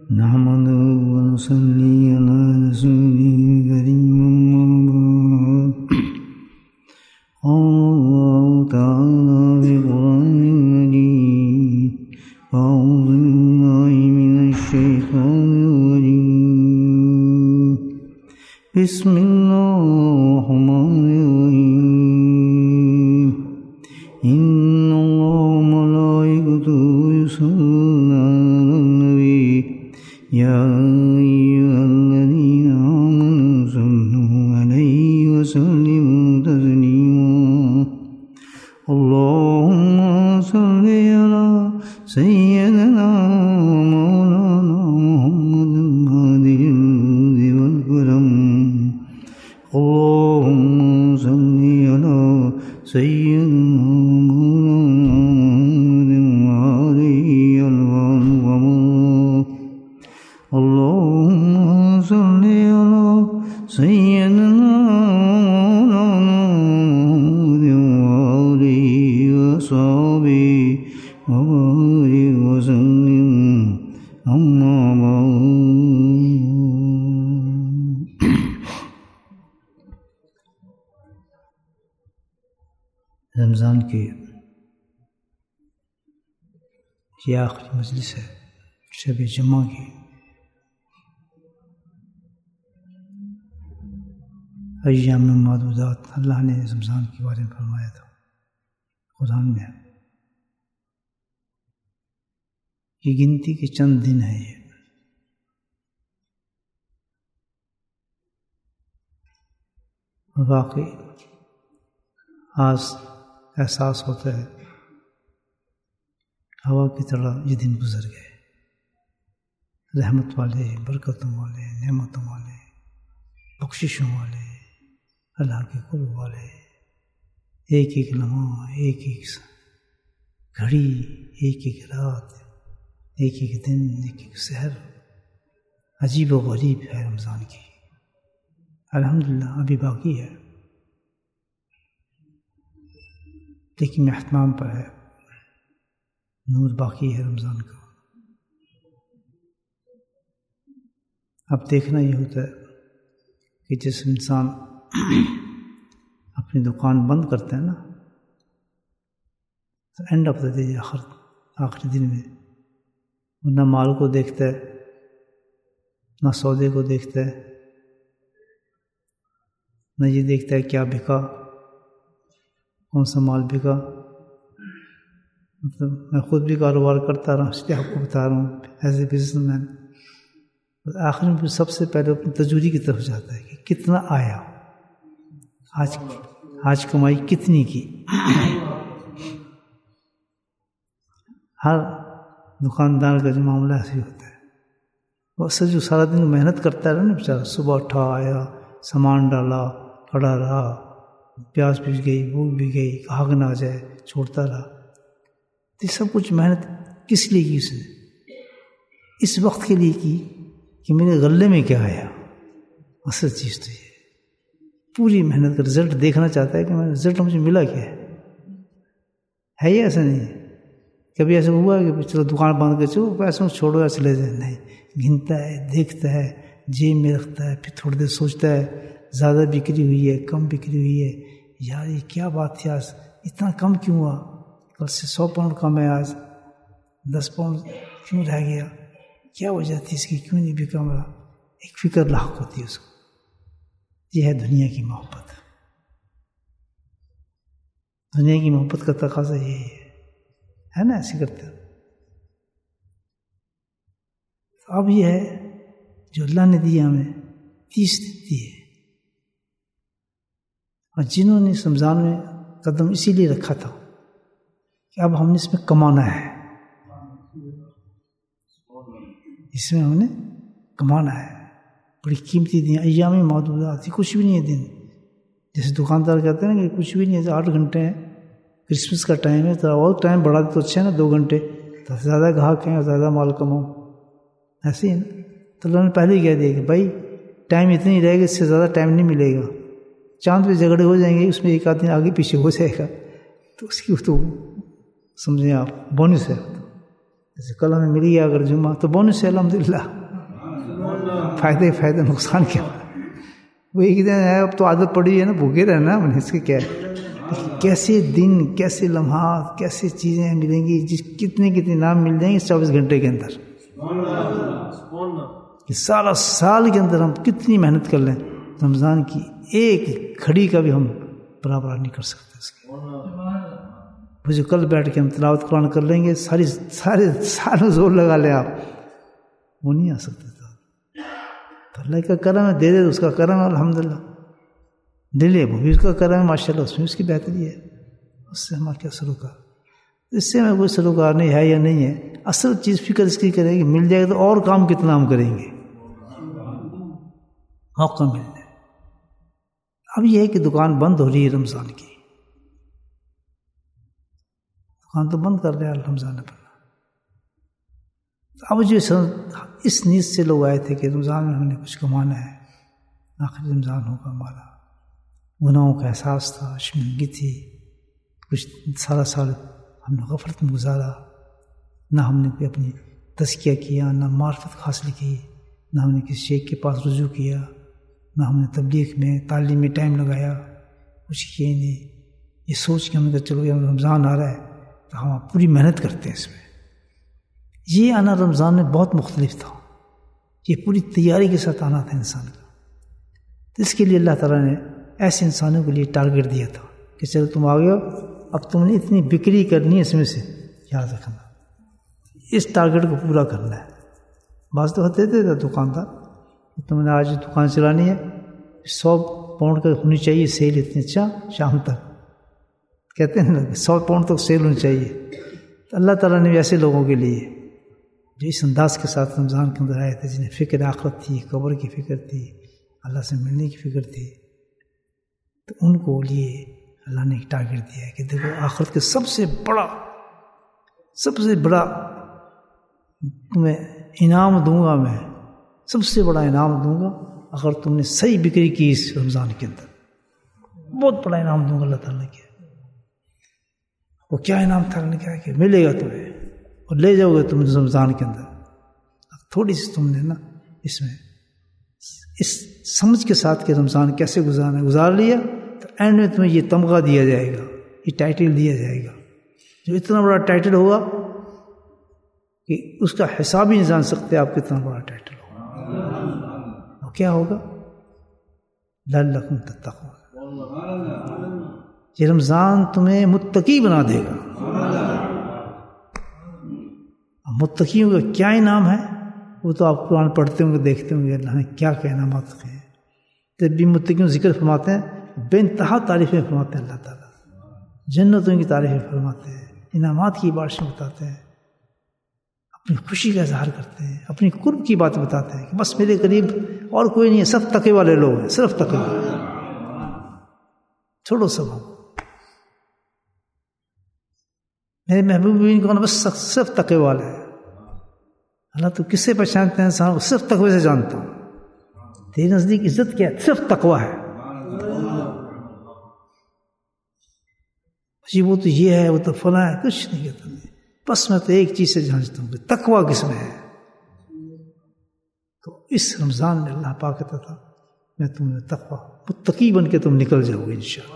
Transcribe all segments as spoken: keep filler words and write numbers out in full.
نحمده ونصلي على رسوله الكريم أما بعد قال الله تعالى في القرآن المجيد أعوذ بالله من الشيطان الرجيم بسم الله الرحمن الرحيم إن الله وملائكته يصلون على النبي يا أيها الذين آمنوا صلوا عليه وسلموا تسليما اللهم صل على سيدنا ومولانا محمد هذه الجود والكرم اللهم صل على سيدنا ومولانا محمد وعليه الوان ومن اللهم صل على سيدنا ومولانا محمد وعليه وصحبه وبارك وسلم أما بعد رمضان کی یہ آخری مجلس ہے شب جمعہ کی. ایام معدودات اللہ نے رمضان کے بارے میں فرمایا تھا قرآن میں. یہ گنتی کے چند دن ہیں. یہ واقعی آج احساس ہوتا ہے ہوا کی طرح یہ دن گزر گئے. رحمت والے، برکتوں والے، نعمتوں والے، بخششوں والے، اللہ کے قرب والے. ایک ایک لمحہ، ایک ایک گھڑی، ایک ایک رات، ایک ایک دن، ایک ایک سحر عجیب و غریب ہے رمضان کی. الحمدللہ ابھی باقی ہے لیکن اہتمام پر ہے. نور باقی ہے رمضان کا. اب دیکھنا یہ ہوتا ہے کہ جس انسان اپنی دکان بند کرتا ہے نا تو اینڈ آف دا ڈے آخر آخری دن میں وہ نہ مال کو دیکھتا ہے، نہ سودے کو دیکھتا ہے، نہ یہ دیکھتا ہے کیا بکا، کون سا مال بکا. مطلب میں خود بھی کاروبار کرتا رہا ہوں، اس لیے آپ کو بتا رہا ہوں ایز اے بزنس مین. آخر میں سب سے پہلے اپنی تجوری کی طرف جاتا ہے کہ کتنا آیا، آج آج کمائی کتنی کی. ہر دکاندار کا جو معاملہ ایسے ہی ہوتا ہے. وہ اصل جو سارا دن محنت کرتا رہا نا بیچارہ، صبح اٹھا، آیا، سامان ڈالا، کھڑا رہا، پیاس بھی گئی، بھوک بھی گئی، کہاں نہ آ جائے، چھوڑتا رہا. یہ سب کچھ محنت کس لیے کی اس نے؟ اس وقت کے لیے کی کہ میرے غلے میں کیا آیا. اصل چیز تو یہ پوری محنت کا رزلٹ دیکھنا چاہتا ہے کہ میں رزلٹ مجھے ملا کیا ہے. ہے یہ ایسا نہیں. کبھی ایسا ہوا ہے کہ چلو دکان بند کر چلو پیسوں چھوڑو یا چلے جائے. نہیں، گنتا ہے، دیکھتا ہے، جیب میں رکھتا ہے، پھر تھوڑی دیر سوچتا ہے زیادہ بکری ہوئی ہے، کم بکری ہوئی ہے، یار یہ کیا بات تھی، آج اتنا کم کیوں ہوا، کل سے سو پاؤنڈ کم ہے، آج دس پاؤنڈ کیوں رہ گیا، کیا وجہ تھی اس کی، کیوں نہیں بکا میرا. ایک فکر لاحق ہوتی ہے اس کو. یہ ہے دنیا کی محبت. دنیا کی محبت کا تقاضا یہی ہے ہے نا، ایسے کرتے ہیں. اب یہ ہے جو اللہ نے دیا ہمیں تیس دی ہے، اور جنہوں نے اس رمضان میں قدم اسی لیے رکھا تھا کہ اب ہم نے اس میں کمانا ہے، اس میں ہم نے کمانا ہے. بڑی قیمتی دن، ایام معدودات، کچھ بھی نہیں ہے دن. جیسے دکاندار کہتے ہیں نا کہ کچھ بھی نہیں ہے، آٹھ گھنٹے ہیں، کرسمس کا ٹائم ہے، تو اور ٹائم بڑھا دے تو اچھا ہے نا، دو گھنٹے تو زیادہ گاہک ہیں اور زیادہ مال کماؤ. ایسے ہی نا. تو اللہ نے پہلے ہی کہہ دیا کہ بھائی ٹائم اتنی رہے گا، اس سے زیادہ ٹائم نہیں ملے گا. چاند پہ جھگڑے ہو جائیں گے، اس میں ایک آدھ دن آگے پیچھے ہو جائے گا، تو اس کی تو سمجھیں آپ بونس ہے. جیسے کل ہمیں مل گیا اگر جمعہ تو بونس ہے الحمدللہ. فائدے فائدے نقصان کیا. وہ ایک دن ہے اب تو عادت پڑی ہے نا بھوکے رہنا ہے اس کے کیا ہے. کیسے دن کیسے لمحات کیسے چیزیں ملیں گی جس کتنے کتنے نام مل جائیں گے چوبیس گھنٹے کے اندر. سارا سال کے اندر ہم کتنی محنت کر لیں رمضان کی ایک گھڑی کا بھی ہم برابر نہیں کر سکتے اس کے. وہ جو کل بیٹھ کے ہم تلاوت قرآن کر لیں گے ساری سارے سارے زور لگا لیں آپ وہ نہیں آ سکتے. تو اللہ کا کرم ہے دے دے اس کا کرم ہے الحمدللہ. دے لے وہ بھی اس کا کرم ہے ماشاء اللہ اس میں اس کی بہتری ہے. اس سے ہمارا کیا سلوکار اس سے ہمیں کوئی سلوکار نہیں ہے یا نہیں ہے. اصل چیز فکر اس کی کرے گی مل جائے گا تو اور کام کتنا ہم کریں گے موقع مل جائے. اب یہ ہے کہ دکان بند ہو رہی ہے رمضان کی. دکان تو بند کر رہے ہیں رمضان پر. اب جو اس نیت سے لوگ آئے تھے کہ رمضان میں ہم نے کچھ کمانا ہے آخری رمضان ہوگا ہمارا. گناہوں کا احساس تھا شرمندگی تھی کچھ سارا سال ہم نے غفلت میں گزارا. نہ ہم نے کوئی اپنی تزکیہ کیا نہ معرفت حاصل کی نہ ہم نے کسی شیخ کے پاس رجوع کیا نہ ہم نے تبلیغ میں تعلیم میں ٹائم لگایا کچھ کیا ہی نہیں. یہ سوچ کے ہم نے کہا چلو یہ رمضان آ رہا ہے تو ہم پوری محنت کرتے ہیں اس میں. یہ آنا رمضان میں بہت مختلف تھا. یہ پوری تیاری کے ساتھ آنا تھا انسان کا. تو اس کے لیے اللہ تعالیٰ نے ایسے انسانوں کے لیے ٹارگیٹ دیا تھا کہ چلو تم آ گئے ہو اب تم نے اتنی بکری کرنی ہے اس میں سے یاد رکھنا اس ٹارگیٹ کو پورا کرنا ہے. بعض تو ہوتے تھے دکاندار تم نے آج دکان چلانی ہے سو پاؤنڈ کا ہونی چاہیے سیل اتنی اچھا شام تک کہتے ہیں نا سو پاؤنڈ تک سیل ہونی چاہیے. تو اللہ تعالیٰ نے بھی ایسے لوگوں کے لیے جو اس انداز کے ساتھ رمضان کے اندر آئے تھے جنہیں فکر آخرت تھی قبر کی فکر تھی اللہ سے ملنے کی فکر تھی تو ان کو لیے اللہ نے ایک ٹارگیٹ دیا ہے کہ دیکھو آخرت کے سب سے بڑا سب سے بڑا تمہیں انعام دوں گا میں سب سے بڑا انعام دوں گا اگر تم نے صحیح بکری کی اس رمضان کے اندر بہت بڑا انعام دوں گا اللہ تعالیٰ نے کیا. وہ کیا انعام تھا نے کہا کہ ملے گا تمہیں اور لے جاؤ گے تم رمضان کے اندر. تھوڑی سی تم نے نا اس میں اس سمجھ کے ساتھ کہ رمضان کیسے گزارنا گزار لیا تو اینڈ میں تمہیں یہ تمغہ دیا جائے گا یہ ٹائٹل دیا جائے گا جو اتنا بڑا ٹائٹل ہوگا کہ اس کا حساب ہی نہیں جان سکتے آپ کتنا بڑا ٹائٹل ہوگا. اور کیا ہوگا لعلکم تتقون. یہ رمضان تمہیں متقی بنا دے گا. متقیوں کا کیا انعام ہے وہ تو آپ قرآن پڑھتے ہوں گے دیکھتے ہوں گے اللہ نے کیا کیا انعامات رکھے ہیں. جب بھی متقیوں ذکر فرماتے ہیں بے انتہا تعریفیں فرماتے ہیں اللہ تعالیٰ. جنتوں کی تعریفیں فرماتے ہیں انعامات کی بارشیں بتاتے ہیں اپنی خوشی کا اظہار کرتے ہیں اپنی قرب کی بات بتاتے ہیں کہ بس میرے قریب اور کوئی نہیں ہے صرف تقوی والے لوگ ہیں صرف تقوی چھوڑو سب ہم میرے محبوبین کون بس صرف تقوی والے ہیں. اللہ تو کس سے پہچانتے ہیں انسان کو صرف تقوی سے جانتا ہوں. تیرے نزدیک عزت کیا ہے صرف تقوی ہے. جی وہ تو یہ ہے وہ تو فلاں ہے کچھ نہیں کہتا نہیں بس میں تو ایک چیز سے جانچتا ہوں کہ تقوی کس میں ہے. تو اس رمضان میں اللہ پاک کہتا تھا میں تمہیں تقوی متقی بن کے تم نکل جاؤ گے انشاءاللہ.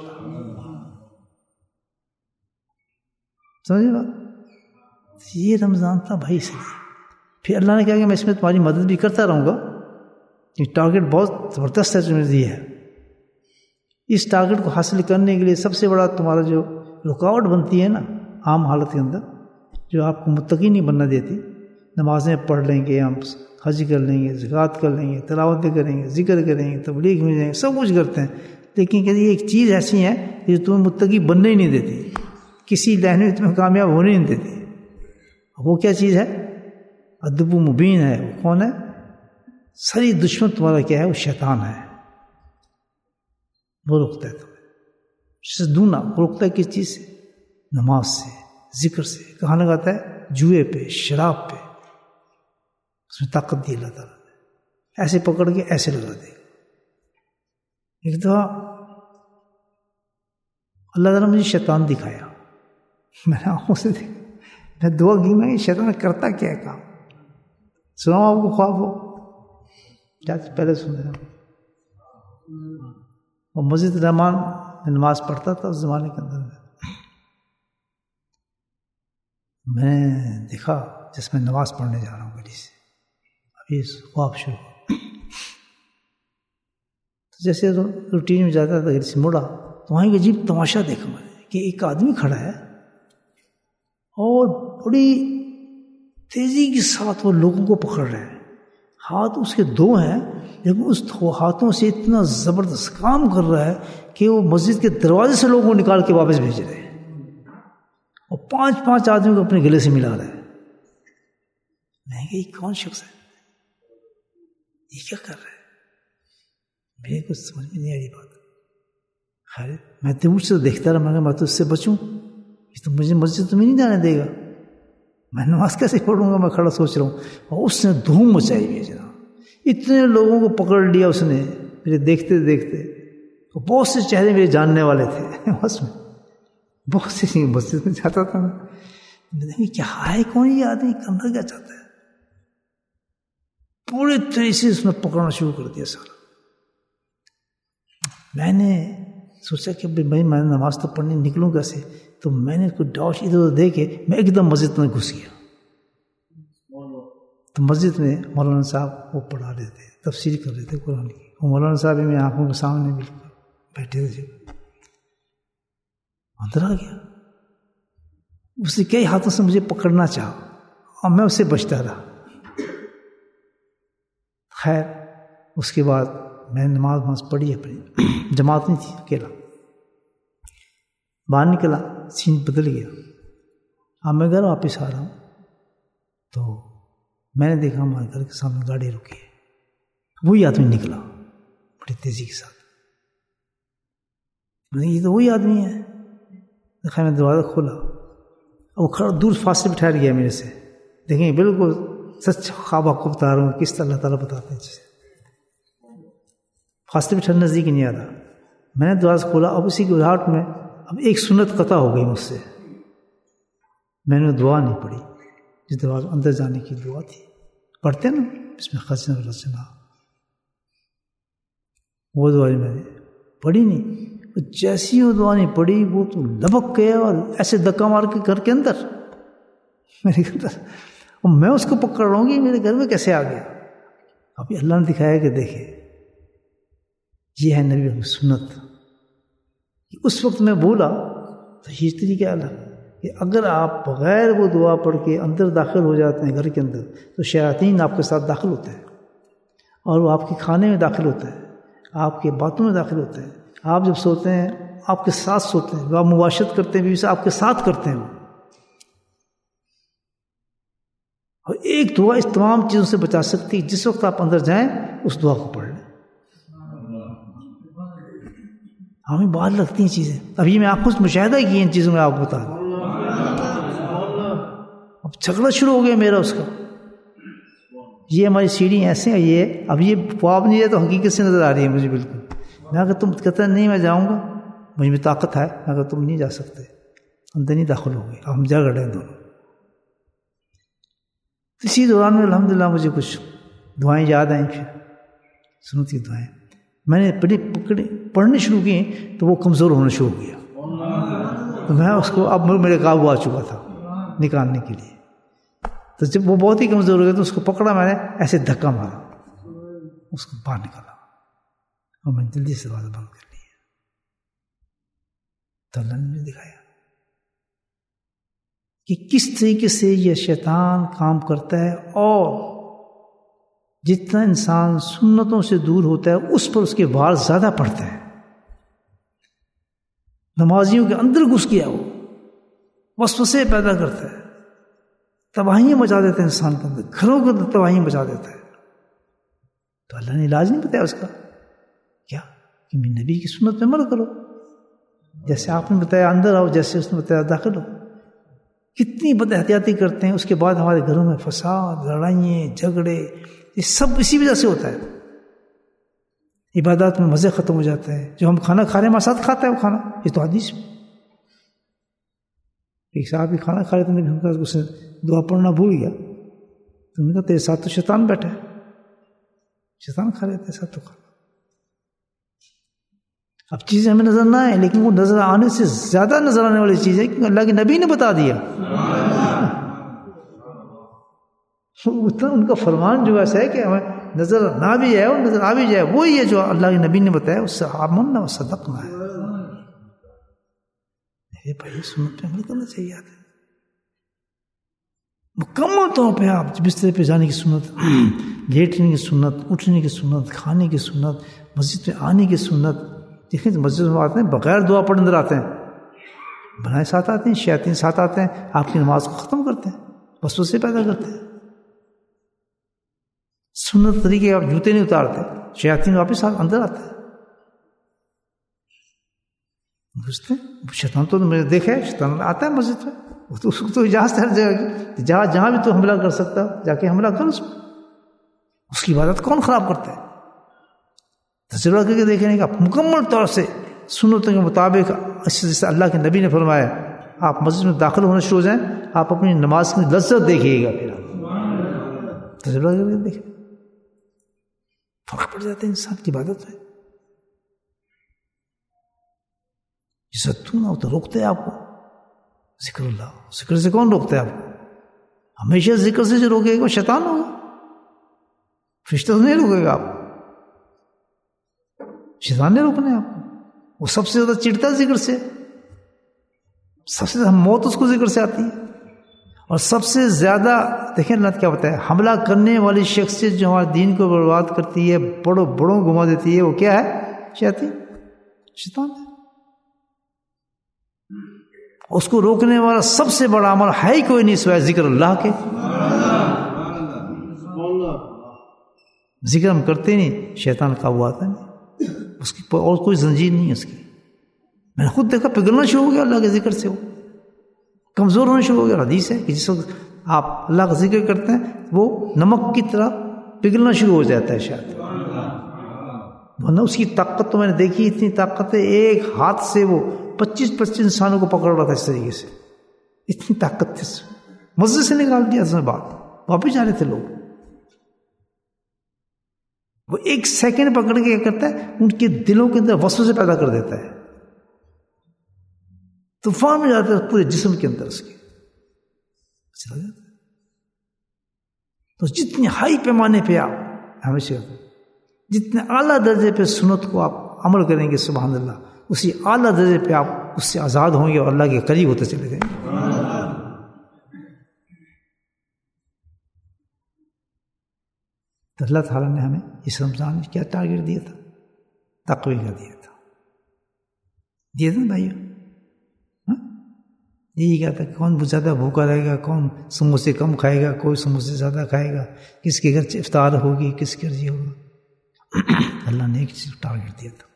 سمجھے بات یہ رمضان تھا بھائی سے. پھر اللہ نے کہا کہ میں اس میں تمہاری مدد بھی کرتا رہوں گا. یہ ٹارگیٹ بہت زبردست ہے جو میں دی ہے. اس ٹارگیٹ کو حاصل کرنے کے لیے سب سے بڑا تمہارا جو رکاوٹ بنتی ہے نا عام حالت کے اندر جو آپ کو متقی نہیں بننا دیتی. نمازیں پڑھ لیں گے ہم حج کر لیں گے زکوٰۃ کر لیں گے تلاوتیں کریں گے ذکر کریں گے تبلیغ میں جائیں گے سب کچھ کرتے ہیں لیکن کہ یہ ایک چیز ایسی ہے جو تمہیں متقی بننے ہی نہیں دیتی کسی لائن میں تمہیں کامیاب ہونے نہیں دیتی. وہ کیا چیز ہے ادب و مبین ہے. وہ کون ہے ساری دشمن تمہارا کیا ہے وہ شیطان ہے. وہ روکتا ہے تمہیں دونا وہ روکتا ہے کس چیز سے نماز سے ذکر سے. کہاں لگاتا ہے جوئے پہ شراب پہ. اس میں طاقت دی اللہ تعالیٰ نے ایسے پکڑ کے ایسے لگا دے. ایک دفعہ اللہ تعالیٰ نے مجھے شیطان دکھایا میں نے آنکھوں سے دیکھا. میں دعا کی میں شیطان کرتا کیا ہے کام سناؤ آپ کو خواب ہو کیا پہلے سن رہے ہیں. وہ مسجد رحمان میں نماز پڑھتا تھا اس زمانے کے اندر. میں دیکھا جس میں نماز پڑھنے جا رہا ہوں گاڑی سے, ابھی خواب شروع ہو. جیسے روٹین میں جاتا تھا گھر سے مڑا تو وہاں ایک عجیب تماشا دیکھا میں نے کہ ایک آدمی کھڑا ہے اور بڑی تیزی کے ساتھ وہ لوگوں کو پکڑ رہا ہے. ہاتھ اس کے دو ہیں لیکن اس ہاتھوں سے اتنا زبردست کام کر رہا ہے کہ وہ مسجد کے دروازے سے لوگوں کو نکال کے واپس بھیج رہے ہیں اور پانچ پانچ آدمیوں کو اپنے گلے سے ملا رہا ہے. میں کہ یہ کون شخص ہے, یہ کیا کر رہا ہے؟ میرے کچھ سمجھ میں نہیں آ رہی بات. خیر میں تو مجھ سے دیکھتا رہا, میں میں تو اس سے بچوں, یہ تو مجھے مسجد تمہیں نہیں جانے دے گا, میں نماز کیسے پڑھوں گا. میں کھڑا سوچ رہا ہوں اور اس نے دھوم مچائی ہوئی ہے جناب. اتنے لوگوں کو پکڑ لیا اس نے میرے دیکھتے دیکھتے. بہت سے چہرے میرے جاننے والے تھے بس میں بہت سی مسجد میں جاتا تھا. میں کیا ہے کون یہ آدمی, کرنا کیا چاہتا ہے. پورے طرح سے اس نے پکڑنا شروع کر دیا سارا. میں نے سوچا کہ بھائی میں نماز تو پڑھنے نکلوں کیسے, تو میں نے کوئی ڈاش ادھر ادھر دے کے میں ایک دم مسجد میں گھس گیا. تو مسجد میں مولانا صاحب وہ پڑھا رہے تھے, تفسیر کر رہے تھے قرآن کی. وہ مولانا صاحب میری آنکھوں کے سامنے بالکل بیٹھے تھے. اندر آ گیا, اس نے کئی ہاتھوں سے مجھے پکڑنا چاہا اور میں اس سے بچتا رہا. خیر اس کے بعد میں نے نماز نماز پڑھی اپنی, جماعت نہیں تھی, اکیلا باہر نکلا, سین بدل گیا. اب میں گھر واپس آ رہا ہوں تو میں نے دیکھا ہمارے گھر کے سامنے گاڑی رکی ہے. وہی آدمی نکلا بڑی تیزی کے ساتھ. یہ تو وہی آدمی ہے. دیکھا میں دروازہ کھولا, وہ کھڑا دور فاصلے پہ ٹھہر گیا میرے سے. دیکھیں بالکل سچ خواب آپ کو بتا رہا ہوں, کس طرح اللہ تعالیٰ بتاتے ہیں چیزیں. فاصلے پہ ٹھہر نزدیک نہیں آتا. میں نے دروازہ کھولا, اب اسی کی وجاہٹ میں اب ایک سنت قطع ہو گئی مجھ سے. میں نے دعا نہیں پڑھی جس دروازے اندر جانے کی دعا تھی, پڑھتے نا اس میں خزنہ رچنا, وہ دعا میں نے پڑھی نہیں. جیسی وہ دعا نہیں پڑھی وہ تو لبک گیا اور ایسے دھکا مار کے گھر کے اندر میرے اندر. اور میں اس کو پکڑ رہا ہوں کہ میرے گھر میں کیسے آ گیا. ابھی اللہ نے دکھایا کہ دیکھے یہ ہے نبی کی سنت. اس وقت میں بولا تو یہ طریقہ الگ کہ اگر آپ بغیر وہ دعا پڑھ کے اندر داخل ہو جاتے ہیں گھر کے اندر تو شیاطین آپ کے ساتھ داخل ہوتے ہیں اور وہ آپ کے کھانے میں داخل ہوتا ہے, آپ کے باتوں میں داخل ہوتا ہے. آپ جب سوتے ہیں آپ کے ساتھ سوتے ہیں, آپ مباشرت کرتے ہیں بیوی سے آپ کے ساتھ کرتے ہیں. اور ایک دعا اس تمام چیزوں سے بچا سکتی ہے. جس وقت آپ اندر جائیں اس دعا کو پڑھ لیں. ہمیں بات لگتی ہیں چیزیں. ابھی میں آپ کو مشاہدہ کی ان چیزوں میں آپ کو بتا دوں. اب جھگڑا شروع ہو گیا میرا اس کا. یہ ہماری سیڑھی ایسے ہیں, یہ اب یہ خواب نہیں ہے تو حقیقت سے نظر آ رہی ہے مجھے بالکل. میں اگر تم کہتا نہیں میں جاؤں گا, مجھ میں طاقت ہے, میں اگر تم نہیں جا سکتے, اندر نہیں داخل ہو گئے, اب ہم جھگڑ رہے ہیں دونوں. اسی دوران میں الحمدللہ مجھے کچھ دعائیں یاد آئیں, پھر سنت کی دعائیں میں نے پڑھی پکڑی پڑھنی شروع کی تو وہ کمزور ہونا شروع ہو گیا. تو میں اس کو اب میرے قابو آ چکا تھا نکالنے کے لیے. تو جب وہ بہت ہی کمزور ہو گیا تو اس کو پکڑا, میں نے ایسے دھکا مارا, اس کو باہر نکالا اور میں جلدی سے دروازہ بند کر لیا. تو اللہ نے مجھے دکھایا کہ کس طریقے سے یہ شیطان کام کرتا ہے, اور جتنا انسان سنتوں سے دور ہوتا ہے اس پر اس کے وار زیادہ پڑتا ہے. نمازیوں کے اندر گھس گیا وہ وسوسے پیدا کرتا ہے, تباہیاں مچا دیتا ہے انسان کے اندر, گھروں کے اندر تباہیاں مچا دیتا ہے. تو اللہ نے علاج نہیں بتایا اس کا, کیا کہ میں نبی کی سنت میں عمل کرو, جیسے آپ نے بتایا اندر آؤ, جیسے اس نے بتایا داخل ہو. کتنی بد احتیاطی کرتے ہیں. اس کے بعد ہمارے گھروں میں فساد, لڑائیاں, جھگڑے, یہ سب اسی وجہ سے ہوتا ہے. عبادات میں مزے ختم ہو جاتا ہے. جو ہم کھانا کھا رہے ہیں ہمارے ساتھ کھاتا ہے وہ کھانا, یہ تو حدیث میں ایک صاحب بھی کھانا کھا رہے تھے, ہم کہا اس نے دعا پڑھنا بھول گیا, تو انہوں نے کہا تیرے ساتھ تو شیطان بیٹھا ہے, شیطان کھا لیتے سب تو کھا. اب چیزیں ہمیں نظر نہ آئیں لیکن وہ نظر آنے سے زیادہ نظر آنے والی چیز ہے کیونکہ اللہ کے نبی نے بتا دیا. اتنا ان کا فرمان جو ایسا ہے کہ ہمیں نظر نہ بھی ہے اور نظر آ بھی جائے وہی ہے جو اللہ کے نبی نے بتایا اس سے آمنا و صدقنا ہے. میرے بھائی سنت پہ عمل کرنا چاہیے. آتے مکمل طور پہ آپ بسترے پہ جانے کی سنت، لیٹنے کی سنت، اٹھنے کی سنت، کھانے کی سنت، مسجد میں آنے کی سنت. دیکھیں مسجد میں آتے ہیں بغیر دعا پڑھے اندر آتے ہیں، بنائے ساتھ آتے ہیں، شیاطین ساتھ آتے ہیں، آپ کی نماز کو ختم کرتے ہیں، وسوسے پیدا کرتے ہیں. سنت طریقے آپ جوتے نہیں اتارتے، شیاطین واپس اندر آتے ہیں. بوجھتے شیطان تو میں نے دیکھا ہے شیطان آتا ہے مسجد میں، تو اس کو تو اجازت ہے جائے گی جہاں جہاں بھی تو حملہ کر سکتا جا کے حملہ کر اس کو. اس کی عبادت کون خراب کرتا ہے؟ تجربہ کر کے دیکھیں کہ مکمل طور سے سنتوں کے مطابق جیسے اللہ کے نبی نے فرمایا آپ مسجد میں داخل ہونا شروع ہو جائیں آپ اپنی نماز کی لذت دیکھیے گا. پھر تجربہ کر کے دیکھیں فرق پڑ جاتا ہے انسان کی عبادت میں. نہ ہو تو روکتے ہیں آپ کو ذکر اللہ. ذکر سے کون روکتا ہے آپ کو؟ ہمیشہ ذکر سے جو روکے گا شیطان ہوگا، فرشتہ تو نہیں روکے گا آپ کو، شیطان نے روکنا ہے آپ کو. وہ سب سے زیادہ چڑھتا ہے ذکر سے، سب سے زیادہ موت اس کو ذکر سے آتی ہے. اور سب سے زیادہ دیکھیں اللہ کیا بتایا حملہ کرنے والی شخصیت جو ہمارے دین کو برباد کرتی ہے، بڑوں بڑوں گما دیتی ہے، وہ کیا ہے؟ شیطان شیطان ہے. اس کو روکنے والا سب سے بڑا عمل ہے ہی کوئی نہیں سوائے ذکر اللہ کے. ذکر ہم کرتے نہیں شیطان قابو آتا نہیں، اس کی اور کوئی زنجیر نہیں ہے اس کی. میں نے خود دیکھا پگھلنا شروع ہو گیا اللہ کے ذکر سے، وہ کمزور ہونا شروع ہو گیا. حدیث ہے کہ جس وقت آپ اللہ کا ذکر کرتے ہیں وہ نمک کی طرح پگھلنا شروع ہو جاتا ہے شاید. ورنہ اس کی طاقت تو میں نے دیکھی، اتنی طاقت ہے ایک ہاتھ سے وہ پچیس پچیس انسانوں کو پکڑ رہا تھا اس طریقے سے، اتنی طاقت تھی. مسجد سے نکال دیا اس میں بات، واپس جا رہے تھے لوگ. وہ ایک سیکنڈ پکڑ کے کیا کرتا ہے ان کے دلوں کے اندر وسوسے پیدا کر دیتا ہے، طوفان میں جاتا ہے پورے جسم کے اندر اس کے چلا جاتا ہے. تو جتنے ہائی پیمانے پہ آپ ہمیشہ جتنے اعلیٰ درجے پہ سنت کو آپ عمل کریں گے سبحان اللہ، اسی اعلیٰ درجے پہ آپ اس سے آزاد ہوں گے اور اللہ کے قریب ہوتے چلے جائیں گے. تو اللہ تعالیٰ نے ہمیں اس رمضان میں کیا ٹارگیٹ دیا تھا؟ تقوی کا دیا تھا، دیا تھا نا بھائیو. یہی کہا تھا کہ کون زیادہ بھوکا رہے گا، کون سموسے کم کھائے گا، کوئی سموسے زیادہ کھائے گا، کس کے گھر افطار ہوگی، کس کے گھر یہ ہوگا. اللہ نے ایک چیز ٹارگیٹ دیا تھا.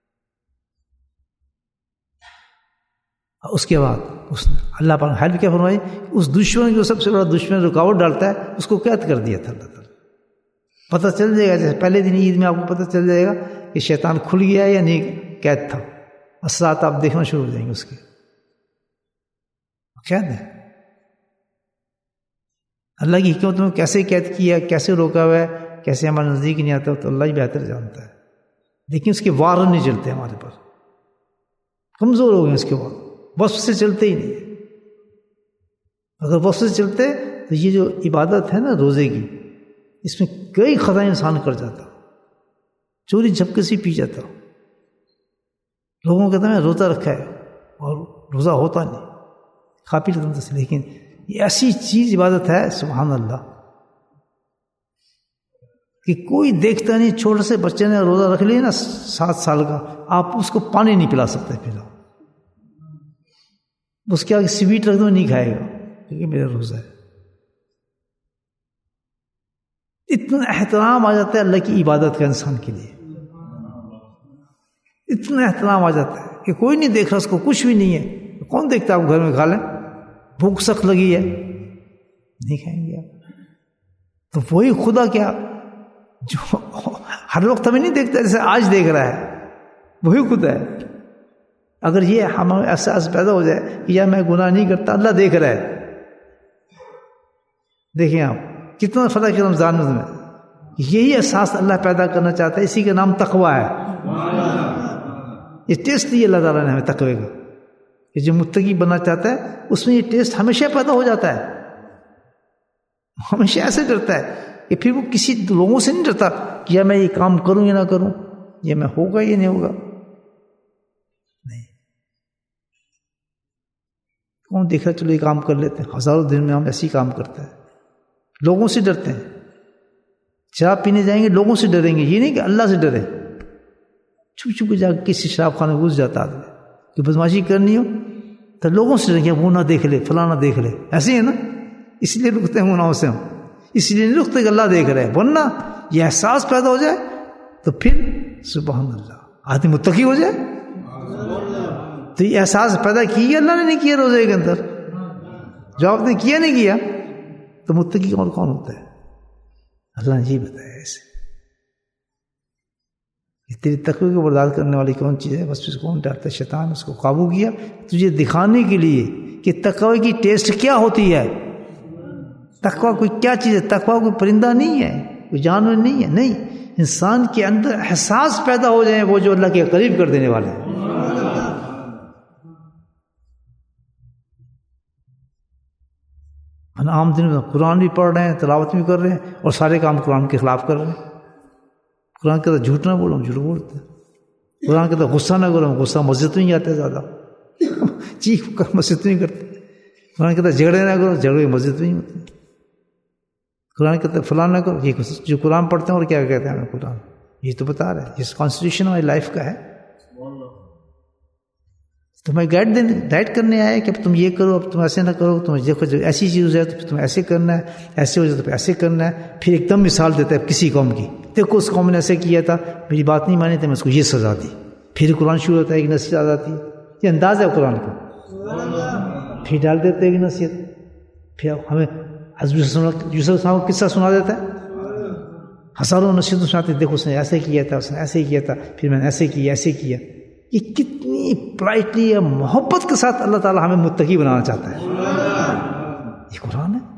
اس کے بعد اس نے اللہ پر ہیلپ کیا فرمائی؟ اس دشمن جو سب سے بڑا دشمن رکاوٹ ڈالتا ہے اس کو قید کر دیا تھا اللہ تعالیٰ. پتہ چل جائے گا جیسے پہلے دن عید میں آپ کو پتہ چل جائے گا کہ شیطان کھل گیا ہے یا نہیں قید تھا. اثرات آپ دیکھنا شروع ہو جائیں گے اس کے. قید ہے اللہ کی حکمت میں کیسے قید کیا، کیسے روکا ہوا ہے، کیسے ہمارے نزدیک نہیں آتا تو اللہ ہی بہتر جانتا ہے. لیکن اس کے وار نہیں چلتے ہمارے پر، کمزور ہو گئے اس کے وار، بس سے چلتے ہی نہیں. اگر بس سے چلتے تو یہ جو عبادت ہے نا روزے کی، اس میں کئی خطائیں انسان کر جاتا، چوری جھپکے سے پی جاتا. لوگوں کو کہتا ہے میں روزہ رکھا ہے اور روزہ ہوتا نہیں، کھا پی لیتا ہوں. لیکن یہ ایسی چیز عبادت ہے سبحان اللہ کہ کوئی دیکھتا نہیں. چھوٹے سے بچے نے روزہ رکھ لیا نا سات سال کا، آپ اس کو پانی نہیں پلا سکتے، پلا اس کے آگے سویٹ رکھ دو نہیں کھائے گا کیونکہ میرا روزہ ہے. اتنا احترام آ جاتا ہے اللہ کی عبادت کا انسان کے لیے، اتنا احترام آ جاتا ہے کہ کوئی نہیں دیکھ رہا اس کو، کچھ بھی نہیں ہے. کون دیکھتا آپ گھر میں کھا لیں، بھوک سخت لگی ہے نہیں کھائیں گے آپ. تو وہی خدا کیا جو ہر وقت ہمیں نہیں دیکھتا جیسے آج دیکھ رہا ہے، وہی خدا ہے. اگر یہ ہمیں احساس پیدا ہو جائے کہ یا میں گناہ نہیں کرتا اللہ دیکھ رہا ہے. دیکھیں آپ کتنا فرق ہے رمضان میں، یہی احساس اللہ پیدا کرنا چاہتا ہے، اسی کا نام تقویٰ ہے. یہ ٹیسٹ دی اللہ تعالیٰ نے ہمیں تقوی کا، کہ جو متقی بننا چاہتا ہے اس میں یہ ٹیسٹ ہمیشہ پیدا ہو جاتا ہے. ہمیشہ ایسے ڈرتا ہے کہ پھر وہ کسی لوگوں سے نہیں ڈرتا کہ یا میں یہ کام کروں یا نہ کروں، یہ میں ہوگا یا نہیں ہوگا. نہیں، کون دیکھ رہا چلو یہ کام کر لیتے ہیں. ہزاروں دن میں ہم ایسے ہی کام کرتے ہیں. لوگوں سے ڈرتے ہیں. شراب پینے جائیں گے لوگوں سے ڈریں گے، یہ نہیں کہ اللہ سے ڈرے. چھپ چھپ کے جا کے کسی شراب خانے میں گھس جاتا آدمی کہ بدماشی کرنی ہو تو لوگوں سے ڈریں گے، وہ نہ دیکھ لے، فلاں نہ دیکھ لے. ایسے ہی ہے نا، اس لیے رکتے ہیں گناہوں سے ہم، اس لیے نہیں رکتے کہ اللہ دیکھ رہے. ورنہ یہ احساس پیدا ہو جائے تو پھر سبحان اللہ آدمی متقی ہو جائے. تو یہ احساس پیدا کیا اللہ نے نہیں کیا روزے کے اندر. جو آپ نے کیا نہیں کیا تو متقی اور کون ہوتا ہے؟ اللہ نے یہ بتایا ایسے. تیری تقوی کو برداشت کرنے والی کون چیز ہے؟ بس اس کو کون ڈالتا ہے؟ شیطان. اس کو قابو کیا تجھے دکھانے کے لیے کہ تقوی کی ٹیسٹ کیا ہوتی ہے. تقوی کوئی کیا چیز ہے؟ تقوی کوئی پرندہ نہیں ہے، کوئی جانور نہیں ہے. نہیں، انسان کے اندر احساس پیدا ہو جائیں وہ جو اللہ کے قریب کر دینے والے ہیں. عام دن میں قرآن بھی پڑھ رہے ہیں، تلاوت بھی کر رہے ہیں، اور سارے کام قرآن کے خلاف کر رہے ہیں. قرآن کہتا ہے جھوٹ نہ بولو، جھوٹ بولتے ہیں. قرآن کہتا ہے غصہ نہ کرو، غصہ مسجد میں ہی آتا ہے زیادہ. چیخ کر مسجد میں ہی کرتے. قرآن کہتا ہے جھگڑے نہ کرو، جھگڑے مسجد میں ہی ہوتے ہیں. قرآن کہتا ہے فلاں نہ کرو. یہ جو قرآن پڑھتے ہیں اور کیا کہتے ہیں ہمیں قرآن یہ تو بتا رہے ہیں، یہ کانسٹیٹیوشن ہماری لائف کا ہے. تمہیں گائیڈ دینے گائیڈ کرنے آئے کہ تم یہ کرو، اب تم ایسے نہ کرو، تم دیکھو جو ایسی چیز ہو جائے تو تم ایسے کرنا ہے، ایسے ہو جائے تو ایسے کرنا ہے. پھر ایک دم مثال دیتا ہے کسی قوم کی، دیکھو اس قوم نے ایسے کیا تھا، میری بات نہیں مانی تو میں اس کو یہ سزا دی. پھر قرآن شروع ہوتا ہے ایک نصیحت آ جاتی ہے. یہ انداز ہے قرآن کا. پھر ڈال دیتے ہیں ایک نصیحت. پھر ہمیں حضرت یوسف صاحب کو قصہ سنا دیتا ہے. ہزاروں نصیحتیں سناتے، دیکھو اس نے ایسے کیا تھا، اس نے ایسے کیا تھا، پھر میں نے ایسے کیا ایسے کیا. یہ کتنی پلائٹلی یا محبت کے ساتھ اللہ تعالیٰ ہمیں متقی بنانا چاہتا ہے. یہ قرآن ہے.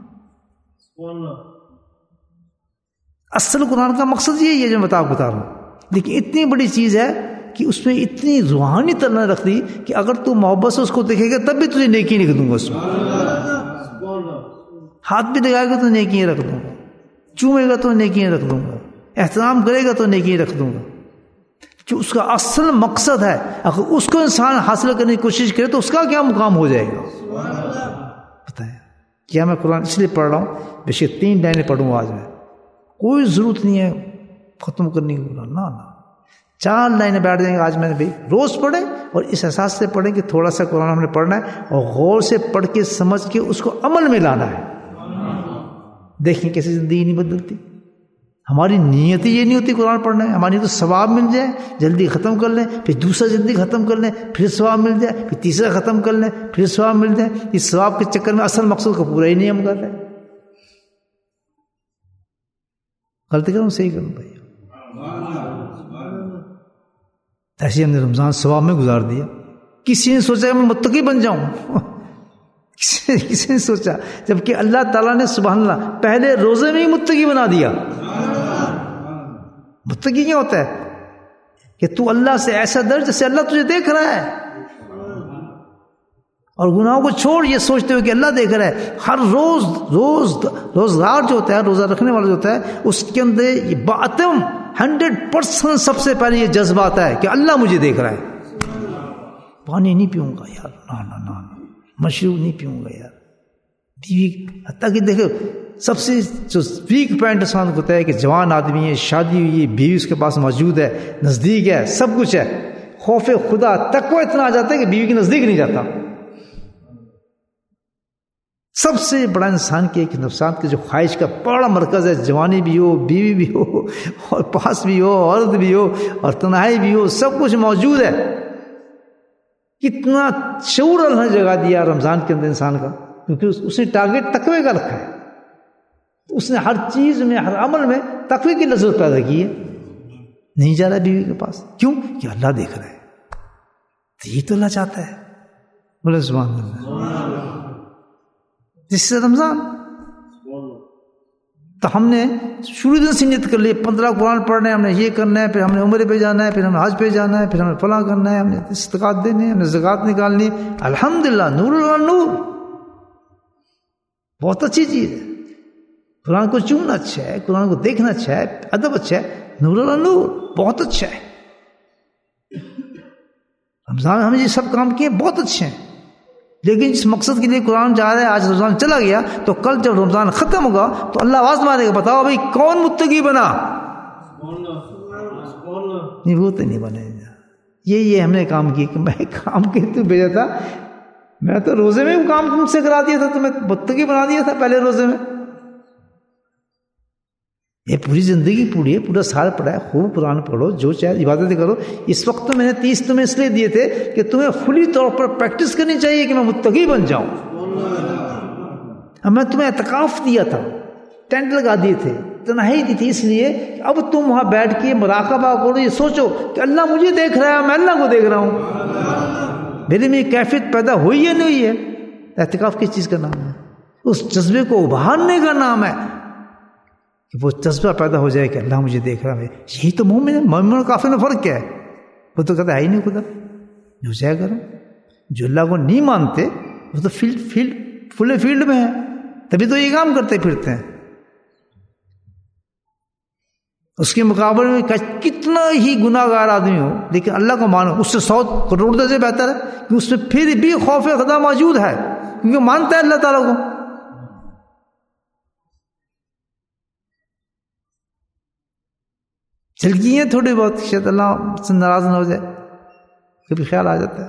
اصل قرآن کا مقصد یہی ہے جو میں بتا بتا رہا ہوں. لیکن اتنی بڑی چیز ہے کہ اس میں اتنی روحانی طرح رکھ دی کہ اگر تو محبت سے اس کو دیکھے گا تب بھی تجھے نیکی لکھ دوں گا. اس میں ہاتھ بھی لگائے گا تو نیکی رکھ دوں گا، چومے گا تو نیکی رکھ دوں گا، احترام کرے گا تو نیکی رکھ دوں گا. جو اس کا اصل مقصد ہے اگر اس کو انسان حاصل کرنے کی کوشش کرے تو اس کا کیا مقام ہو جائے گا. بتائیں کیا میں قرآن اس لیے پڑھ رہا ہوں بے شک تین لائنیں پڑھوں آج میں، کوئی ضرورت نہیں ہے ختم کرنے کی. نہ نہ چار لائنیں بیٹھ جائیں گے آج میں نے بھی. روز پڑھیں اور اس احساس سے پڑھیں کہ تھوڑا سا قرآن ہم نے پڑھنا ہے اور غور سے پڑھ کے سمجھ کے اس کو عمل میں لانا ہے. دیکھیں کیسے زندگی نہیں بدلتی. ہماری نیت یہ نہیں ہوتی قرآن پڑھنا ہے، ہماری تو ثواب مل جائے جلدی ختم کر لیں، پھر دوسرا جلدی ختم کر لیں، پھر ثواب مل جائے، پھر تیسرا ختم کر لیں، پھر ثواب مل جائے. اس ثواب کے چکر میں اصل مقصود کو پورا ہی نہیں ہم کر رہے. غلطی کروں صحیح کروں بھائی. ایسے ہم نے رمضان ثواب میں گزار دیا. کسی نے سوچا کہ میں متقی بن جاؤں؟ کسی نے کسی نے سوچا؟ جبکہ اللہ تعالیٰ نے سبحان اللہ پہلے روزے میں ہی متقی بنا دیا. متقی کیا ہوتا ہے کہ تو اللہ سے ایسا ڈر جیسے اللہ تجھے دیکھ رہا ہے، اور گناہوں کو چھوڑ یہ سوچتے ہوئے کہ اللہ دیکھ رہا ہے. ہر روز روز روزگار جو ہوتا ہے، روزہ رکھنے والا جو ہوتا ہے، اس کے اندر یہ باطم ہنڈریڈ پرسنٹ سب سے پہلے یہ جذبہ آتا ہے کہ اللہ مجھے دیکھ رہا ہے. پانی نہیں پیوں گا یار، نہ نہ نہ مشروب نہیں پیوں گا یار. بیوی حتیٰ کہ دیکھو سب سے جو ویک پوائنٹ انسان کو ہوتا ہے کہ جوان آدمی ہے، شادی ہوئی ہے، بیوی اس کے پاس موجود ہے، نزدیک ہے، سب کچھ ہے، خوف خدا تقوی اتنا آ جاتا ہے کہ بیوی کے نزدیک نہیں جاتا. سب سے بڑا انسان کے ایک نفسان کے جو خواہش کا بڑا مرکز ہے، جوانی بھی ہو، بیوی بھی ہو، اور پاس بھی ہو، عورت بھی ہو، اور تنہائی بھی ہو، سب کچھ موجود ہے. کتنا شعور اللہ نے جگہ دیا رمضان کے اندر انسان کا، کیونکہ اس نے ٹارگیٹ تقوی کا رکھا ہے. اس نے ہر چیز میں، ہر عمل میں تقوی کی لذت پیدا کی ہے. نہیں جا رہا بیوی کے پاس، کیوں؟ کہ اللہ دیکھ رہا ہے. تو یہ تو اللہ چاہتا ہے. بولے سبحان اللہ. جس سے رمضان تو ہم نے شروع دن سے نیت کر لی پندرہ قرآن پڑھنے ہیں، ہم نے یہ کرنا ہے، پھر ہم نے عمرے پہ جانا ہے، پھر ہمیں حج پہ جانا ہے، پھر ہمیں فلاں کرنا ہے، ہم نے صدقات دینے ہیں، ہم نے زکوٰۃ نکالنی ہے. الحمدللہ نور اللہ نور، بہت اچھی چیز ہے. قرآن کو چننا اچھا ہے، قرآن کو دیکھنا اچھا ہے، ادب اچھا ہے، نور اللہ نور بہت اچھا ہے. رمضان میں ہم یہ سب کام کیے بہت اچھے ہیں، لیکن جس مقصد کے لیے قرآن جا رہا ہے، آج رمضان چلا گیا تو کل جب رمضان ختم ہوگا تو اللہ آواز مارے گا، بتاؤ بھائی کون متقی بنا؟ نہیں وہ تو نہیں بنے گا. یہ یہ ہم نے کام کیا کہ میں کام کے تو بھیجا تھا، میں تو روزے میں کام تم سے کرا دیا تھا، تمہیں متقی بنا دیا تھا پہلے روزے میں. یہ پوری زندگی پوری ہے، پورا سال پڑھا ہے، خوب قرآن پڑھو، جو چاہے عبادتیں کرو. اس وقت تو میں نے تیس تمہیں اس لیے دیے تھے کہ تمہیں فلی طور پر پریکٹس کرنی چاہیے کہ میں متقی بن جاؤں. اب میں تمہیں اعتکاف دیا تھا، ٹینٹ لگا دیے تھے، تنہائی دی تھی، اس لیے کہ اب تم وہاں بیٹھ کے مراقبہ کرو، یہ سوچو کہ اللہ مجھے دیکھ رہا ہے، میں اللہ کو دیکھ رہا ہوں. میرے میں کیفیت پیدا ہوئی ہے نہیں ہوئی ہے؟ اعتکاف کس چیز کا نام ہے؟ اس جذبے کو ابھارنے کا نام ہے کہ وہ جذبہ پیدا ہو جائے کہ اللہ مجھے دیکھ رہا ہے. یہی تو مومن ہے. مومن اور کافر میں فرق کیا ہے؟ وہ تو کہتا ہے ہی نہیں خدا، جو چاہے کرو. جو اللہ کو نہیں مانتے وہ تو فیلڈ فیلڈ فل فیلڈ میں ہے، تبھی تو یہ کام کرتے پھرتے ہیں. اس کے مقابلے میں کتنا ہی گناہ گار آدمی ہو لیکن اللہ کو مانو، اس سے سو کروڑ درجے بہتر ہے کہ اس میں پھر بھی خوف خدا موجود ہے، کیونکہ مانتا ہے اللہ تعالیٰ کو. چلکی ہیں تھوڑی بہت، شاید اللہ سے ناراض نہ ہو جائے، کبھی خیال آ جاتا ہے.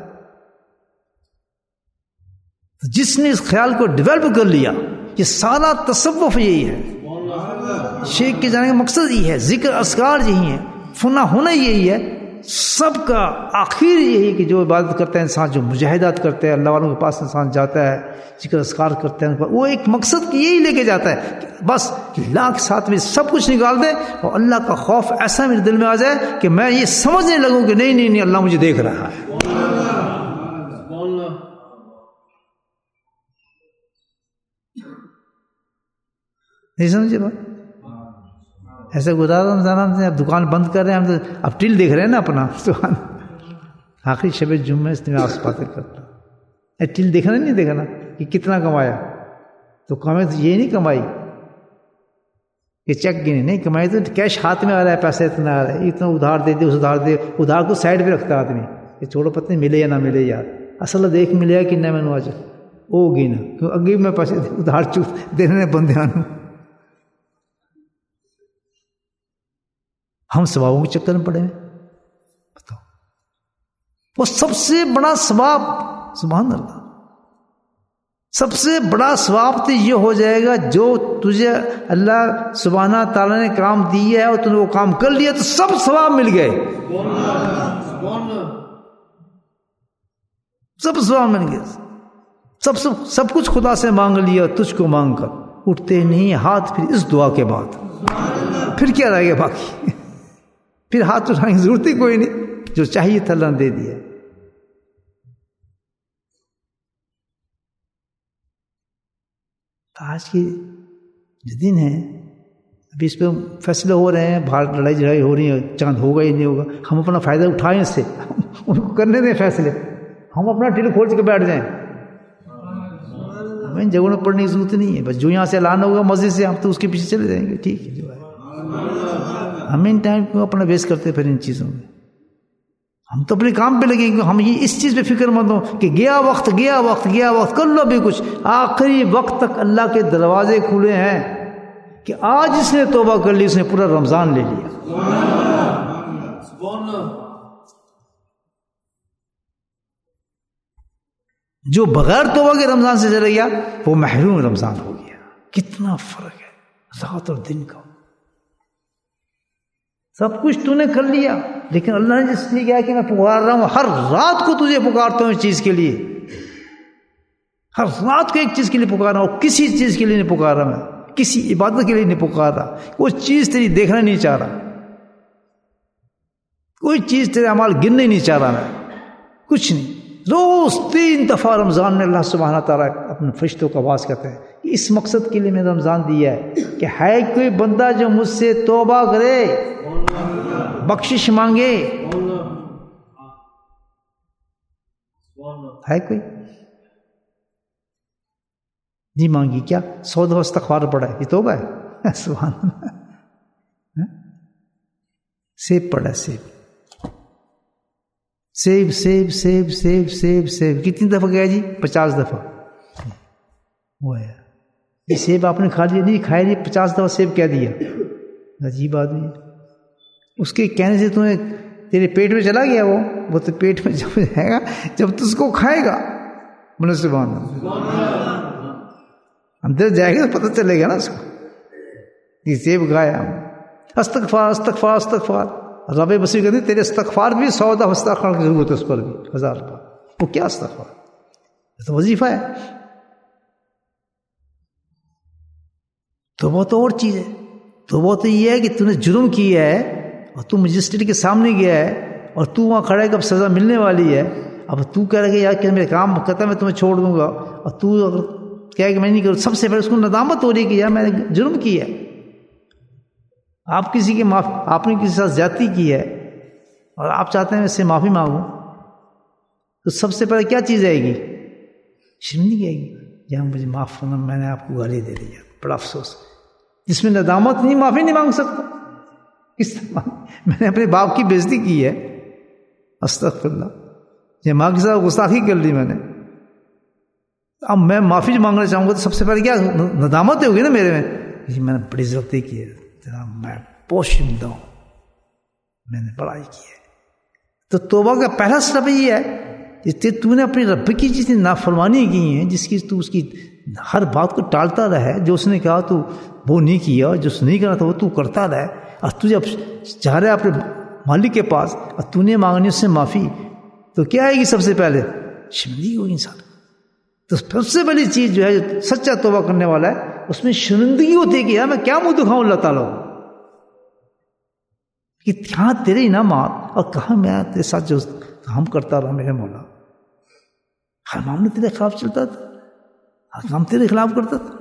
جس نے اس خیال کو ڈیولپ کر لیا، یہ سارا تصوف یہی ہے، شیخ کے جانے کا مقصد یہی ہے، ذکر اذکار یہی ہے، فنا ہونا یہی ہے، سب کا آخر یہی ہے کہ جو عبادت کرتا ہے انسان، جو مجاہدات کرتا ہے، اللہ والوں کے پاس انسان جاتا ہے، ذکر اذکار کرتا ہے، وہ ایک مقصد کی یہی لے کے جاتا ہے کہ بس لاکھ ساتھ میں سب کچھ نکال دے اور اللہ کا خوف ایسا میرے دل میں آ جائے کہ میں یہ سمجھنے لگوں کہ نہیں نہیں نہیں اللہ مجھے دیکھ رہا ہے. نہیں سمجھے بات؟ ایسے گزارا رمضان سے اب دکان بند کر رہے ہیں ہم تو، اب ٹل دیکھ رہے ہیں نا اپنا دکان، آخری شب جمعہ اس میں آس پاس کرتا ہے، ٹل دیکھنا نہیں دیکھنا کہ کتنا کمایا، تو کمائی تو یہ نہیں کمائی کہ چیک گنے نہیں کمائی، تو کیش ہاتھ میں آ رہا ہے، پیسہ اتنا آ رہا ہے، اتنا ادھار دے دے، اس ادھار دے، ادھار کو سائڈ پہ رکھتا ہے آدمی کہ چھوڑو پتہ نہیں ملے یا نہ ملے یار، اصل دیکھ ملے گا کہ نہ میں آج ہوگی نا، کیوں اگے میں پیسے ادھار چوت دینے بندیاں. ہم ثوابوں کے چکر میں پڑے ہیں. بتاؤ وہ سب سے بڑا ثواب، سبحان اللہ، سب سے بڑا ثواب تو یہ ہو جائے گا جو تجھے اللہ سبحانہ تعالیٰ نے کام دیا ہے اور تم نے وہ کام کر لیا تو سب ثواب مل گئے، سب ثواب مل گئے، سب سب سب کچھ خدا سے مانگ لیا، تجھ کو مانگ کر اٹھتے نہیں ہاتھ پھر اس دعا کے بعد، پھر کیا رہ گیا باقی؟ پھر ہاتھ اٹھانے کی ضرورت ہی کوئی نہیں، جو چاہیے تھا اللہ نے دے دیا. آج کی جو دن ہے ابھی اس پہ فیصلے ہو رہے ہیں، بھارت لڑائی جھڑائی ہو رہی ہے، چاند ہوگا ہی نہیں ہوگا، ہم اپنا فائدہ اٹھائیں اس سے، ان کو کرنے دیں فیصلے، ہم اپنا ٹل کھول کے بیٹھ جائیں. ہمیں ان جگہوں میں پڑھنے کی ضرورت نہیں ہے، بس جو یہاں سے اعلان ہوگا مسجد سے ہم تو اس کے پیچھے چلے جائیں گے، ٹھیک ہے جو ہے. ہم ان ٹائم کو اپنا ویسٹ کرتے پھر ان چیزوں میں، ہم تو اپنے کام پہ لگیں گے، ہم یہ اس چیز پہ فکر مند ہوں کہ گیا وقت گیا وقت گیا وقت کر لو بھی کچھ، آخری وقت تک اللہ کے دروازے کھلے ہیں کہ آج جس نے توبہ کر لی اس نے پورا رمضان لے لیا. جو بغیر توبہ کے رمضان سے چلے گیا وہ محروم رمضان ہو گیا. کتنا فرق ہے رات اور دن کا. سب کچھ تو نے کر لیا لیکن اللہ نے جس لیے کہا کہ میں پکار رہا ہوں، ہر رات کو تجھے پکارتا ہوں اس چیز کے لیے، ہر رات کو ایک چیز کے لیے پکار رہا ہوں، کسی چیز کے لیے نہیں پکار رہا، میں کسی عبادت کے لیے نہیں پکار رہا، کوئی چیز تیری دیکھنا نہیں چاہ رہا، کوئی چیز تیرے اعمال گننے نہیں چاہ رہا، میں کچھ نہیں. روز تین دفعہ رمضان میں اللہ سبحانہ تعالیٰ اپنے فرشتوں کا آواز کرتے ہیں کہ اس مقصد کے لیے میں رمضان دیا ہے کہ ہے کوئی بندہ جو مجھ سے توبہ کرے، بخشش مانگے، ہے کوئی؟ جی مانگی کیا؟ سو دفعہ استغفار پڑھا ہے، یہ توبہ ہے؟ سبحان اللہ. سیب پڑھا، سیب سیب سیب سیب سیب سیب سیب کتنی دفعہ گیا جی؟ پچاس دفعہ. وہ ہے یہ سیب آپ نے کھا لیا؟ نہیں کھایا نہیں، پچاس دفعہ سیب کہہ دیا. عجیب آدمی ہے. اس کے کہنے سے تمہیں تیرے پیٹ میں چلا گیا، وہ وہ تو پیٹ میں جب جائے گا جب تو اس کو کھائے گا. بولے سبحان اللہ. اندر جائے گا تو پتہ چلے گا نا اس کو یہ سیب کھایا. استغفار استغفار استغفار. رب بصیر کہتے ہیں تیرے استغفار بھی سو دفعہ استغفار کی ضرورت ہے، اس پر بھی ہزار دفعہ. وہ کیا استغفار؟ یہ تو وظیفہ ہے. توبہ تو اور چیز ہے. توبہ تو یہ ہے کہ تو نے جرم کیا ہے اور تو مجسٹریٹ کے سامنے گیا ہے اور تو وہاں کھڑا ہے کہ اب سزا ملنے والی ہے. اب تو کہہ رہا کہ یار کہ میرے کام کرتا میں تمہیں چھوڑ دوں گا، اور تو اگر کہہ کہ میں نہیں کروں، سب سے پہلے اس کو ندامت ہو رہی ہے کہ یار میں نے جرم کیا ہے. آپ کسی کے معاف آپ نے کسی کے ساتھ زیادتی کی ہے اور آپ چاہتے ہیں اس سے معافی مانگوں، تو سب سے پہلے کیا چیز آئے گی؟ شرمندگی آئے گی. یہاں مجھے معاف کرنا، میں نے آپ کو گالی دے دی، بڑا افسوس. جس میں ندامت نہیں، معافی نہیں مانگ سکتا. کس طرح میں نے اپنے باپ کی بےزتی کی ہے، استغفر اللہ، یہ ماں کے ساتھ گستاخی کر لی میں نے. اب میں معافی مانگنا چاہوں گا تو سب سے پہلے کیا ندامت ہوگی نا میرے میں، جی میں نے بڑی غلطی کی ہے، میں پوشیدہ ہوں، میں نے بڑائی کی ہے. تو توبہ کا پہلا سبب یہ ہے کہ تو نے اپنی رب کی جتنی نافرمانی کی ہیں، جس کی تو اس کی ہر بات کو ٹالتا رہے، جو اس نے کہا تو وہ نہیں کیا، جو اس نے نہیں کرنا تھا وہ تو کرتا رہے، اور تو جب جا رہا ہے اپنے مالک کے پاس اور تو نے مانگنی اس سے معافی، تو کیا آئے گی؟ سب سے پہلے شرمندگی ہوگی انسان. تو سب سے بڑی چیز جو ہے جو سچا توبہ کرنے والا ہے اس میں شرمندگی ہوتی ہے کہ یار میں کیا منہ دکھاؤں اللہ تعالیٰ کہ کہاں تیرے انعامات اور کہاں میں تیرے ساتھ جو کام کرتا رہا میرے مولا. ہر معاملہ تیرے خلاف چلتا تھا، ہر کام تیرے خلاف کرتا تھا،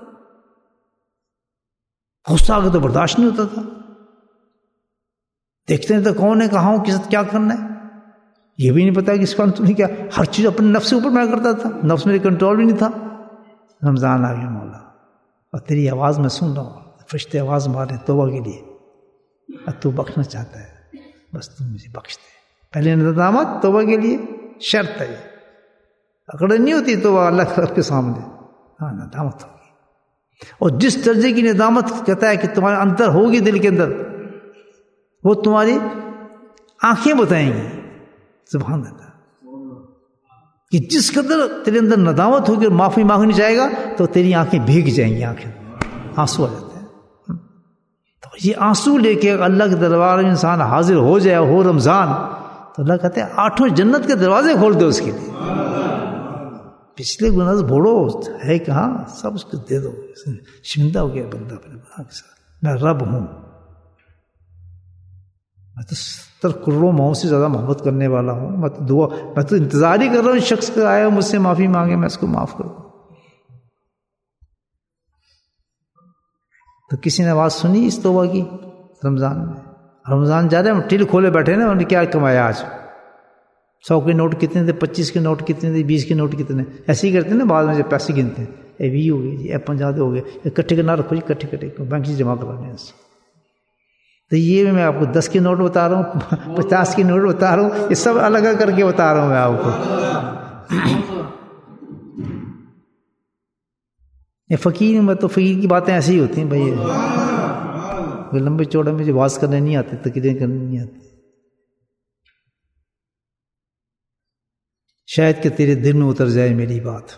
غصہ آگے تو برداشت نہیں ہوتا تھا. دیکھتے ہیں تو کون ہے کہاں ہوں، کس کیا کرنا ہے یہ بھی نہیں پتا کہ اس کا تو نہیں کیا. ہر چیز اپنے نفس کے اوپر میں کرتا تھا، نفس میرے کنٹرول بھی نہیں تھا. رمضان آ گیا مولا اور تیری آواز میں سن رہا ہوں، فرشتے آواز مارے توبہ کے لیے، اور تو بخشنا چاہتا ہے، بس تو مجھے بخش دے. پہلے ندامت توبہ کے لیے شرط ہے، اکڑ نہیں ہوتی توبہ اللہ کے سامنے. ہاں ندامت ہوگی، اور جس درجے کی ندامت کہتا ہے کہ تمہارے اندر ہوگی، دل کے اندر، وہ تمہاری آنکھیں بتائیں گی. سبحان اللہ، کہ جس قدر تیرے اندر ندامت ہوگی اور معافی مانگنی چاہے گا تو تیری آنکھیں بھیگ جائیں گی، آنکھیں آنسو آ جاتے ہیں. تو یہ آنسو لے کے اللہ کے دربار میں انسان حاضر ہو جائے، ہو رمضان، تو اللہ کہتے ہیں آٹھوں جنت کے دروازے کھول دو اس کے لیے. پچھلے گناہ بھوڑو ہے کہاں، سب اس کو دے دو. شرمندہ ہو گیا بندہ اپنے گناہ کے ساتھ، میں رب ہوں، میں تو ستر کروڑوں ماؤں سے زیادہ محبت کرنے والا ہوں. میں تو دعا میں تو انتظار ہی کر رہا ہوں اس شخص کا آیا مجھ سے معافی مانگے، میں اس کو معاف کر دوں. تو کسی نے آواز سنی اس توبہ کی رمضان میں؟ رمضان جا رہے ہیں ٹل کھولے بیٹھے نا، انہوں نے کیا کمایا آج؟ سو کے نوٹ کتنے تھے، پچیس کے نوٹ کتنے تھے، بیس کے نوٹ کتنے؟ ایسے ہی کرتے ہیں نا بعد میں جب پیسے گنتے ہیں، اے وی ہو گئی جی، اے پنجاب ہو گئے، اکٹھے کرنا رکھو جی، اکٹھے کٹھے بینک سے جمع کرانے ہیں. تو یہ میں آپ کو دس کے نوٹ بتا رہا ہوں، پچاس کے نوٹ بتا رہا ہوں، یہ سب الگ الگ کر کے بتا رہا ہوں میں آپ کو. یہ فقیر میں تو فقیر کی باتیں ایسی ہی ہوتی ہیں بھائی، لمبے چوڑے میں جو واز کرنے نہیں آتے، تقریریں کرنے نہیں آتی. شاید کہ تیرے دل میں اتر جائے میری بات.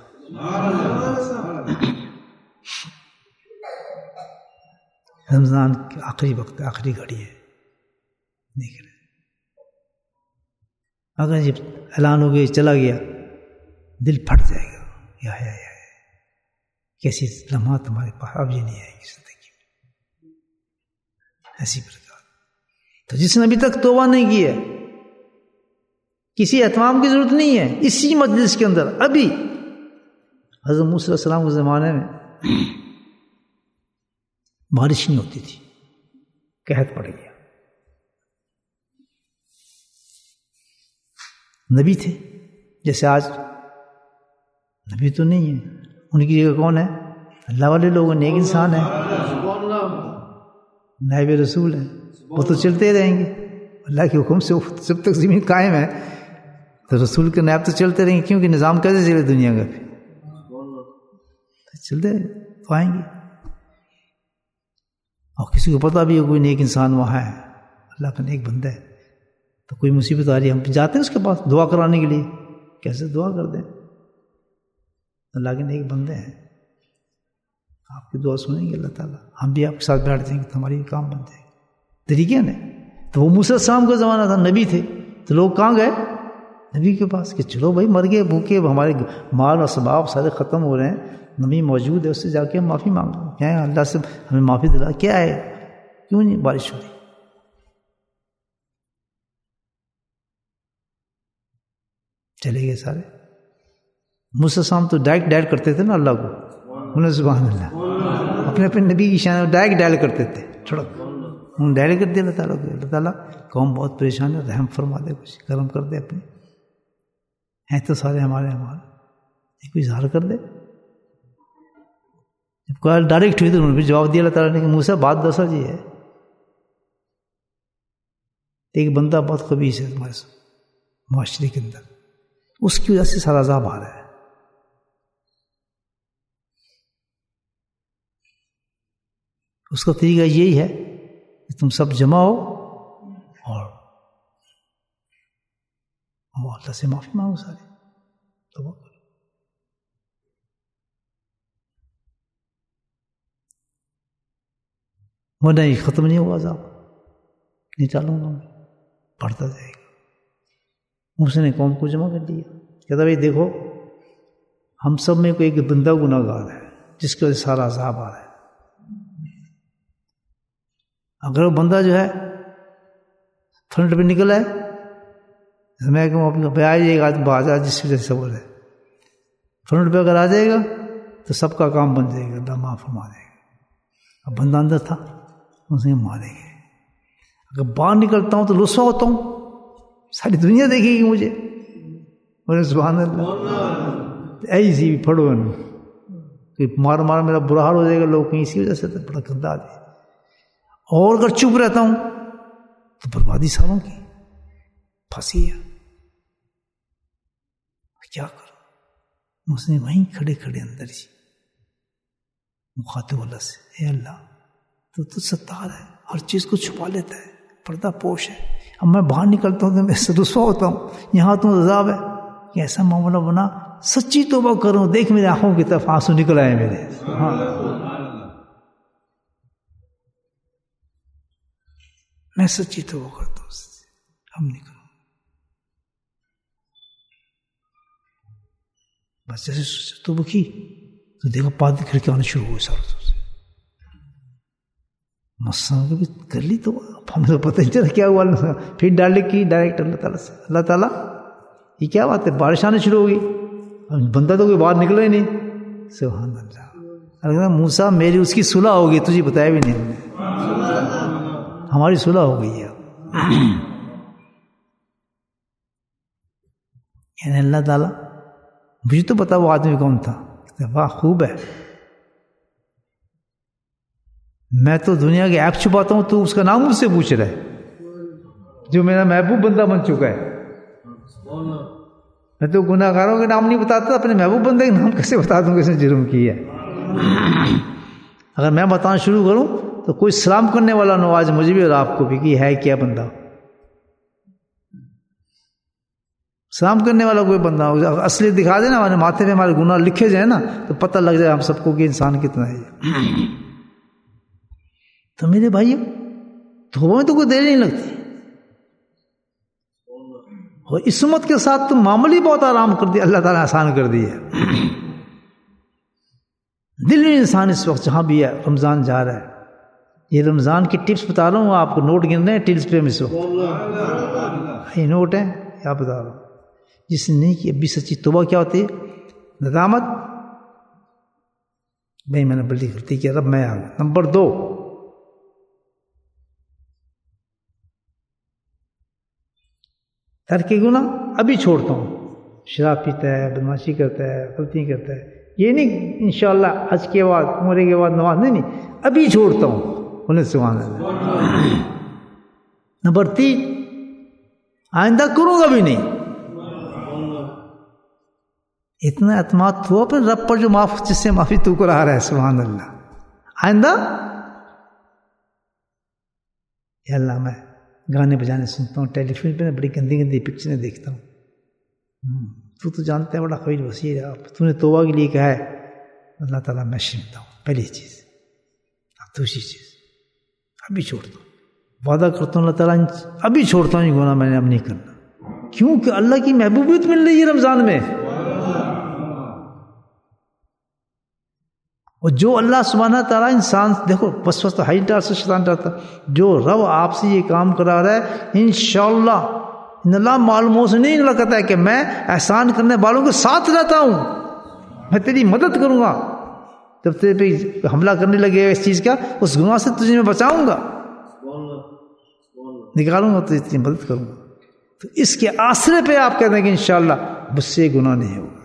رمضان کے آخری وقت، آخری گھڑی ہے، دیکھ رہے اگر جب اعلان ہو گیا چلا گیا دل پھٹ جائے گا. یا ہے یا ہے کیسی لمحات تمہارے پاس اب یہ نہیں آئے گی زندگی میں ایسی پرکار. تو جس نے ابھی تک توبہ نہیں کی ہے، کسی اہتمام کی ضرورت نہیں ہے. اسی مجلس کے اندر ابھی حضرت موسیٰ علیہ السلام کے زمانے میں بارش نہیں ہوتی تھی، قحط پڑ گیا. نبی تھے جیسے آج نبی تو نہیں ہے، ان کی جگہ کون ہے؟ اللہ والے لوگ، نیک انسان ہیں، نائب رسول ہیں، وہ تو چلتے رہیں گے اللہ کے حکم سے. جب تک زمین قائم ہے تو رسول کے نائب تو چلتے رہیں گے، کیونکہ نظام کیسے چلے دنیا کا؟ پھر چلتے تو آئیں گے. اور کسی کو پتہ بھی ہے کوئی نیک انسان وہاں ہے، اللہ کا نیک بندہ ہے، تو کوئی مصیبت آ رہی ہے ہم جاتے ہیں اس کے پاس دعا کرانے کے لیے. کیسے دعا کر دیں؟ اللہ کے نیک بندے ہیں، آپ کی دعا سنیں گے اللہ تعالیٰ. ہم بھی آپ کے ساتھ بیٹھ جائیں گے تو ہماری کام بن جائے گا. طریقے نا. تو وہ موسیٰ السلام کا زمانہ تھا، نبی تھے، تو لوگ کہاں گئے؟ نبی کے پاس کہ چلو بھائی مر گئے بھوکے، ہمارے مال اور اسباب سارے ختم ہو رہے ہیں، نبی موجود ہے، اس سے جا کے ہم معافی مانگو، کیا ہے اللہ سے ہمیں معافی دلا. کیا ہے؟ کیوں نہیں بارش ہو رہی؟ چلے گئے سارے. موسیٰ السلام تو ڈائریکٹ ڈائل کرتے تھے نا اللہ کو، انہیں سبحان اللہ، اپنے اپنے نبی کی شان ڈائریکٹ ڈائل کرتے تھے. چھڑک انہوں نے ڈائل کر دیا اللہ تعالیٰ کو. اللہ تعالیٰ قوم بہت پریشان ہے، رحم فرما دے، کچھ کرم کر دے، اپنے ہیں تو سارے ہمارے ہمارے کوئی اظہار کر دے. جب کال ڈائریکٹ ہوئی تو انہوں نے بھی جواب دیا اللہ تعالیٰ نے کہ موسیٰ بات دسا جی ہے، ایک بندہ بہت خبیث ہے تمہارے معاشرے کے اندر، اس کی وجہ سے سارا عذاب آ رہا ہے. اس کا طریقہ یہی ہے کہ تم سب جمع ہو اور اللہ سے معافی مانگو، سارے توبہ کرو. ورنہ یہ ختم نہیں ہوا عذاب، نکالوں گا میں، بڑھتا جائے گا. موسیٰ نے قوم کو جمع کر دیا، کہتا بھائی دیکھو ہم سب میں کوئی ایک بندہ گناہ گار ہے جس کی وجہ سے سارا عذاب آ رہا ہے. اگر وہ بندہ جو ہے فرنٹ پہ نکلا ہے، میں کہوں پہ آ جائے گا بازار جس وجہ سے سب ہے، فرنٹ پہ اگر آ جائے گا تو سب کا کام بن جائے گا، اللہ معاف فرما دے گا. اب بندہ اندر تھا، اسے مارے گئے. اگر باہر نکلتا ہوں تو رسوا ہوتا ہوں، ساری دنیا دیکھے گی مجھے. سبحان اللہ، ایسی پھڑو کہ مار مار میرا برا حال ہو جائے گا، لوگ کہیں اسی وجہ سے بڑا گندا آ جائے. اور اگر چپ رہتا ہوں تو بربادی سالوں کی، پھنسی ہے. کیا کروں؟ اس نے وہیں کھڑے کھڑے اندر ہی مخاطب اللہ سے، اے اللہ تو تو ستار ہے، ہر چیز کو چھپا لیتا ہے، پردہ پوش ہے. اب میں باہر نکلتا ہوں تو میں سے رسوا ہوتا ہوں، یہاں تو عذاب ہے. کہ ایسا معاملہ بنا، سچی توبہ کروں، دیکھ میرے آنکھوں کی طرف آنسو نکل آئے میرے. ہاں میں سچی توبہ کرتا ہوں، ہم نہیں کروں. بس جیسے توبہ کی تو دیکھو پادری کھڑکے آنے شروع ہوئے سارے سے. مسئلہ کبھی کر لی تو ہمیں تو پتہ نہیں چلا کیا ہوا. پھر ڈالے کی ڈائریکٹ اللہ تعالیٰ سے، اللہ تعالیٰ یہ کیا بات ہے، بارش آنے شروع ہو گئی، بندہ تو کوئی باہر نکلا ہی نہیں. سبحان اللہ. موسیٰ میری اس کی صلح ہو گئی، تجھے بتایا بھی نہیں ہم نے، ہماری صلح ہو گئی ہے. یعنی اللہ تعالیٰ مجھے تو پتا وہ آدمی کون تھا. واہ خوب ہے، میں تو دنیا کے ایپ چھپاتا ہوں، تو اس کا نام مجھ سے پوچھ رہا ہے جو میرا محبوب بندہ بن چکا ہے. میں تو گناہ گاروں کے نام نہیں بتاتا، اپنے محبوب بندے کے نام کیسے بتا دوں کس نے جرم کیا ہے. اگر میں بتانا شروع کروں تو کوئی سلام کرنے والا نہ آج مجھے بھی اور آپ کو بھی کہ ہے کیا بندہ. سلام کرنے والا کوئی بندہ اصلی دکھا دے نا، ہمارے ماتھے پہ ہمارے گناہ لکھے جائیں نا تو پتہ لگ جائے ہم سب کو کہ انسان کتنا ہے. تو میرے بھائیو توبہ میں تو کوئی دیر نہیں لگتی، اور اس امت کے ساتھ تو معامل ہی بہت آرام کر دیا اللہ تعالیٰ، آسان کر دی ہے. دل میں انسان اس وقت جہاں بھی ہے، رمضان جا رہا ہے، یہ رمضان کی ٹپس بتا رہا ہوں آپ کو، نوٹ گن رہے ہیں ٹپس پہ اس وقت، یہ نوٹ ہے کیا بتا رہا ہوں. جس نے نہیں کی ابھی سچی توبہ کیا ہوتی ہے؟ ندامت، بھائی میں نے بڑی غلطی کیا، رب میں آ گیا. نمبر دو ترک گناہ ابھی چھوڑتا ہوں، شراب پیتا ہے، بدماشی کرتا ہے، غلطی کرتا ہے، یہ نہیں انشاءاللہ حج کے بعد عمرے کے بعد نماز، نہیں نہیں ابھی چھوڑتا ہوں، انہیں سبحان اللہ۔ نمبر تین، آئندہ کروں گا بھی نہیں۔ اتنا اعتماد ہوا اپنے رب پر جو معاف جس سے معافی تو کرا رہا ہے، سبحان اللہ۔ آئندہ یا اللہ میں گانے بجانے سنتا ہوں، ٹیلی فلم پہ بڑی گندی گندی پکچریں دیکھتا ہوں، تو تو جانتا ہے بڑا خبیر وسیع ہے، تو نے توبہ کے لیے کہا ہے، اللہ تعالیٰ میں شرمتا ہوں، پہلی چیز۔ اب دوسری چیز، ابھی چھوڑتا ہوں، وعدہ کرتا ہوں اللہ تعالیٰ ابھی چھوڑتا ہوں، یہ گناہ میں نے اب نہیں کرنا، کیونکہ اللہ کی محبوبیت مل رہی ہے رمضان میں۔ اور جو اللہ سبحانہ تعالیٰ انسان، دیکھو بس بس تو ہائی ڈار سے شیطان ڈرتا، جو رب آپ سے یہ کام کرا رہا ہے انشاءاللہ ان اللہ معلوموں سے نہیں، اللہ کہتا ہے کہ میں احسان کرنے والوں کے ساتھ رہتا ہوں، میں تیری مدد کروں گا، جب تیرے پہ حملہ کرنے لگے اس چیز کا، اس گناہ سے تجھے میں بچاؤں گا، نکالوں گا، تو تیری مدد کروں گا۔ تو اس کے آسرے پہ آپ کہتے ہیں کہ انشاءاللہ مجھ سے گناہ نہیں ہوگا،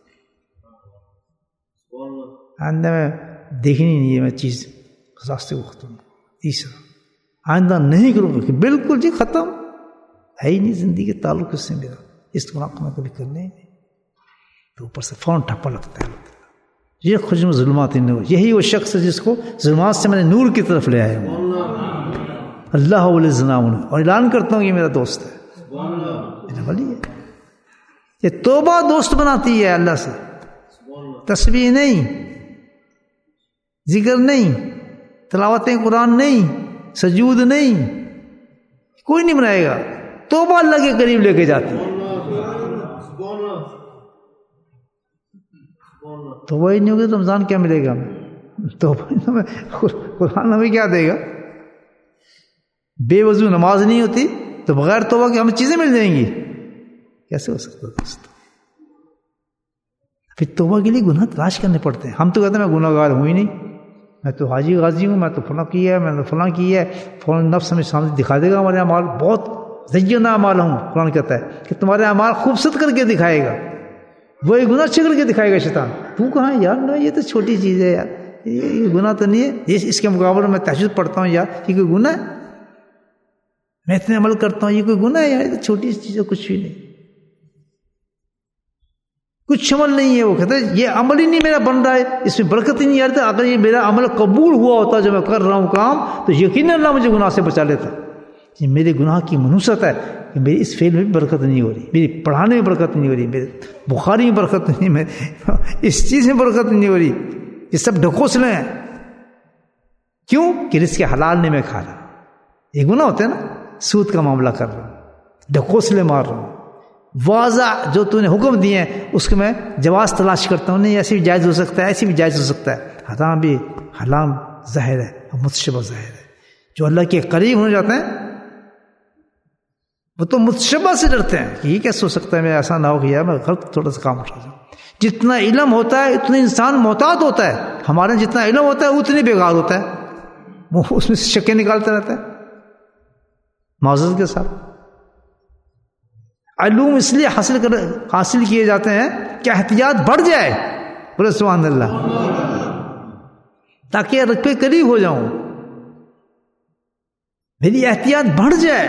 آئندہ میں دیکھنی نہیں ہے میں چیز، راستے کو ختم۔ تیسرا، آئندہ نہیں کروں گا، کہ بالکل جی ختم ہے ہی نہیں زندگی کا تعلق اس سے میرا، اس گناہ کو میں کبھی کرنے ہی نہیں، تو اوپر سے فوراً ٹھپا لگتا ہے۔ یہ خجم ظلمات نور، یہی وہ شخص ہے جس کو ظلمات سے میں نے نور کی طرف لے آیا ہوں، اللہ ولی ظلام، اور اعلان کرتا ہوں یہ میرا دوست ہے، میرا ولی ہے۔ یہ توبہ دوست بناتی ہے اللہ سے، تسبیح نہیں، ذکر نہیں، تلاوت قرآن نہیں، سجود نہیں، کوئی نہیں بنائے گا، توبہ اللہ کے قریب لے کے جاتی ہے۔ توبہ ہی نہیں ہوگی تو رمضان کیا ملے گا ہمیں؟ توبہ ہمیں قرآن ہمیں کیا دے گا؟ بے وضو نماز نہیں ہوتی تو بغیر توبہ کے ہمیں چیزیں مل جائیں گی، کیسے ہو سکتا دوست؟ پھر توبہ کے لیے گناہ تلاش کرنے پڑتے ہیں۔ ہم تو کہتے ہیں میں گناہ گار ہوں ہی نہیں، میں تو حاجی غازی ہوں، میں تو فلاں کی ہے، میں نے فلاں کی ہے، فلاں نفس ہمیں سامنے دکھا دے گا ہمارے اعمال بہت زینا اعمال ہوں۔ قرآن کہتا ہے کہ تمہارے اعمال خوبصورت کر کے دکھائے گا، وہی گناہ اچھے کر کے دکھائے گا شیطان۔ تو کہاں یار، نہ یہ تو چھوٹی چیز ہے یار، یہ گناہ تو نہیں ہے، اس کے مقابلے میں تہجد پڑھتا ہوں یار، یہ کوئی گناہ ہے؟ میں اتنے عمل کرتا ہوں، یہ کوئی گناہ ہے یار؟ یہ تو چھوٹی چیز ہے، کچھ بھی نہیں، کچھ عمل نہیں ہے۔ وہ کہتا ہے یہ عمل ہی نہیں میرا بن رہا ہے، اس میں برکت ہی نہیں آ رہی۔ اگر یہ میرا عمل قبول ہوا ہوتا جو میں کر رہا ہوں کام، تو یقیناً اللہ مجھے گناہ سے بچا لیتا۔ یہ میرے گناہ کی منوست ہے کہ میری اس فعل میں بھی برکت نہیں ہو رہی، میری پڑھانے میں برکت نہیں ہو رہی، میرے بخاری میں برکت نہیں، میں اس چیز میں برکت نہیں ہو رہی، یہ سب ڈھکوسلے ہیں۔ کیوں کہ رزق حلال نہیں میں کھا رہا، یہ گناہ ہوتا ہے نا، سود کا معاملہ کر رہا ہوں، ڈھکوسلے مار رہا ہوں، واضح جو تو نے حکم دیے ہیں اس کے میں جواز تلاش کرتا ہوں، نہیں ایسے بھی جائز ہو سکتا ہے، ایسے بھی جائز ہو سکتا ہے، حرام بھی حلال ظاہر ہے اور متشبہ ظاہر ہے۔ جو اللہ کے قریب ہو جاتے ہیں وہ تو متشبہ سے ڈرتے ہیں کہ یہ کیسے ہو سکتا ہے، میں ایسا نہ ہو گیا میں غلط تھوڑا سا کام اٹھا جاؤں۔ جتنا علم ہوتا ہے اتنا انسان محتاط ہوتا ہے، ہمارے جتنا علم ہوتا ہے اتنی بیکار ہوتا ہے، وہ اس میں سے شکیں نکالتا رہتا ہے معذرت کے ساتھ۔ علوم اس لیے حاصل کر حاصل کیے جاتے ہیں کہ احتیاط بڑھ جائے، بولے سبحان اللہ، تاکہ رب کے قریب ہو جاؤں، میری احتیاط بڑھ جائے۔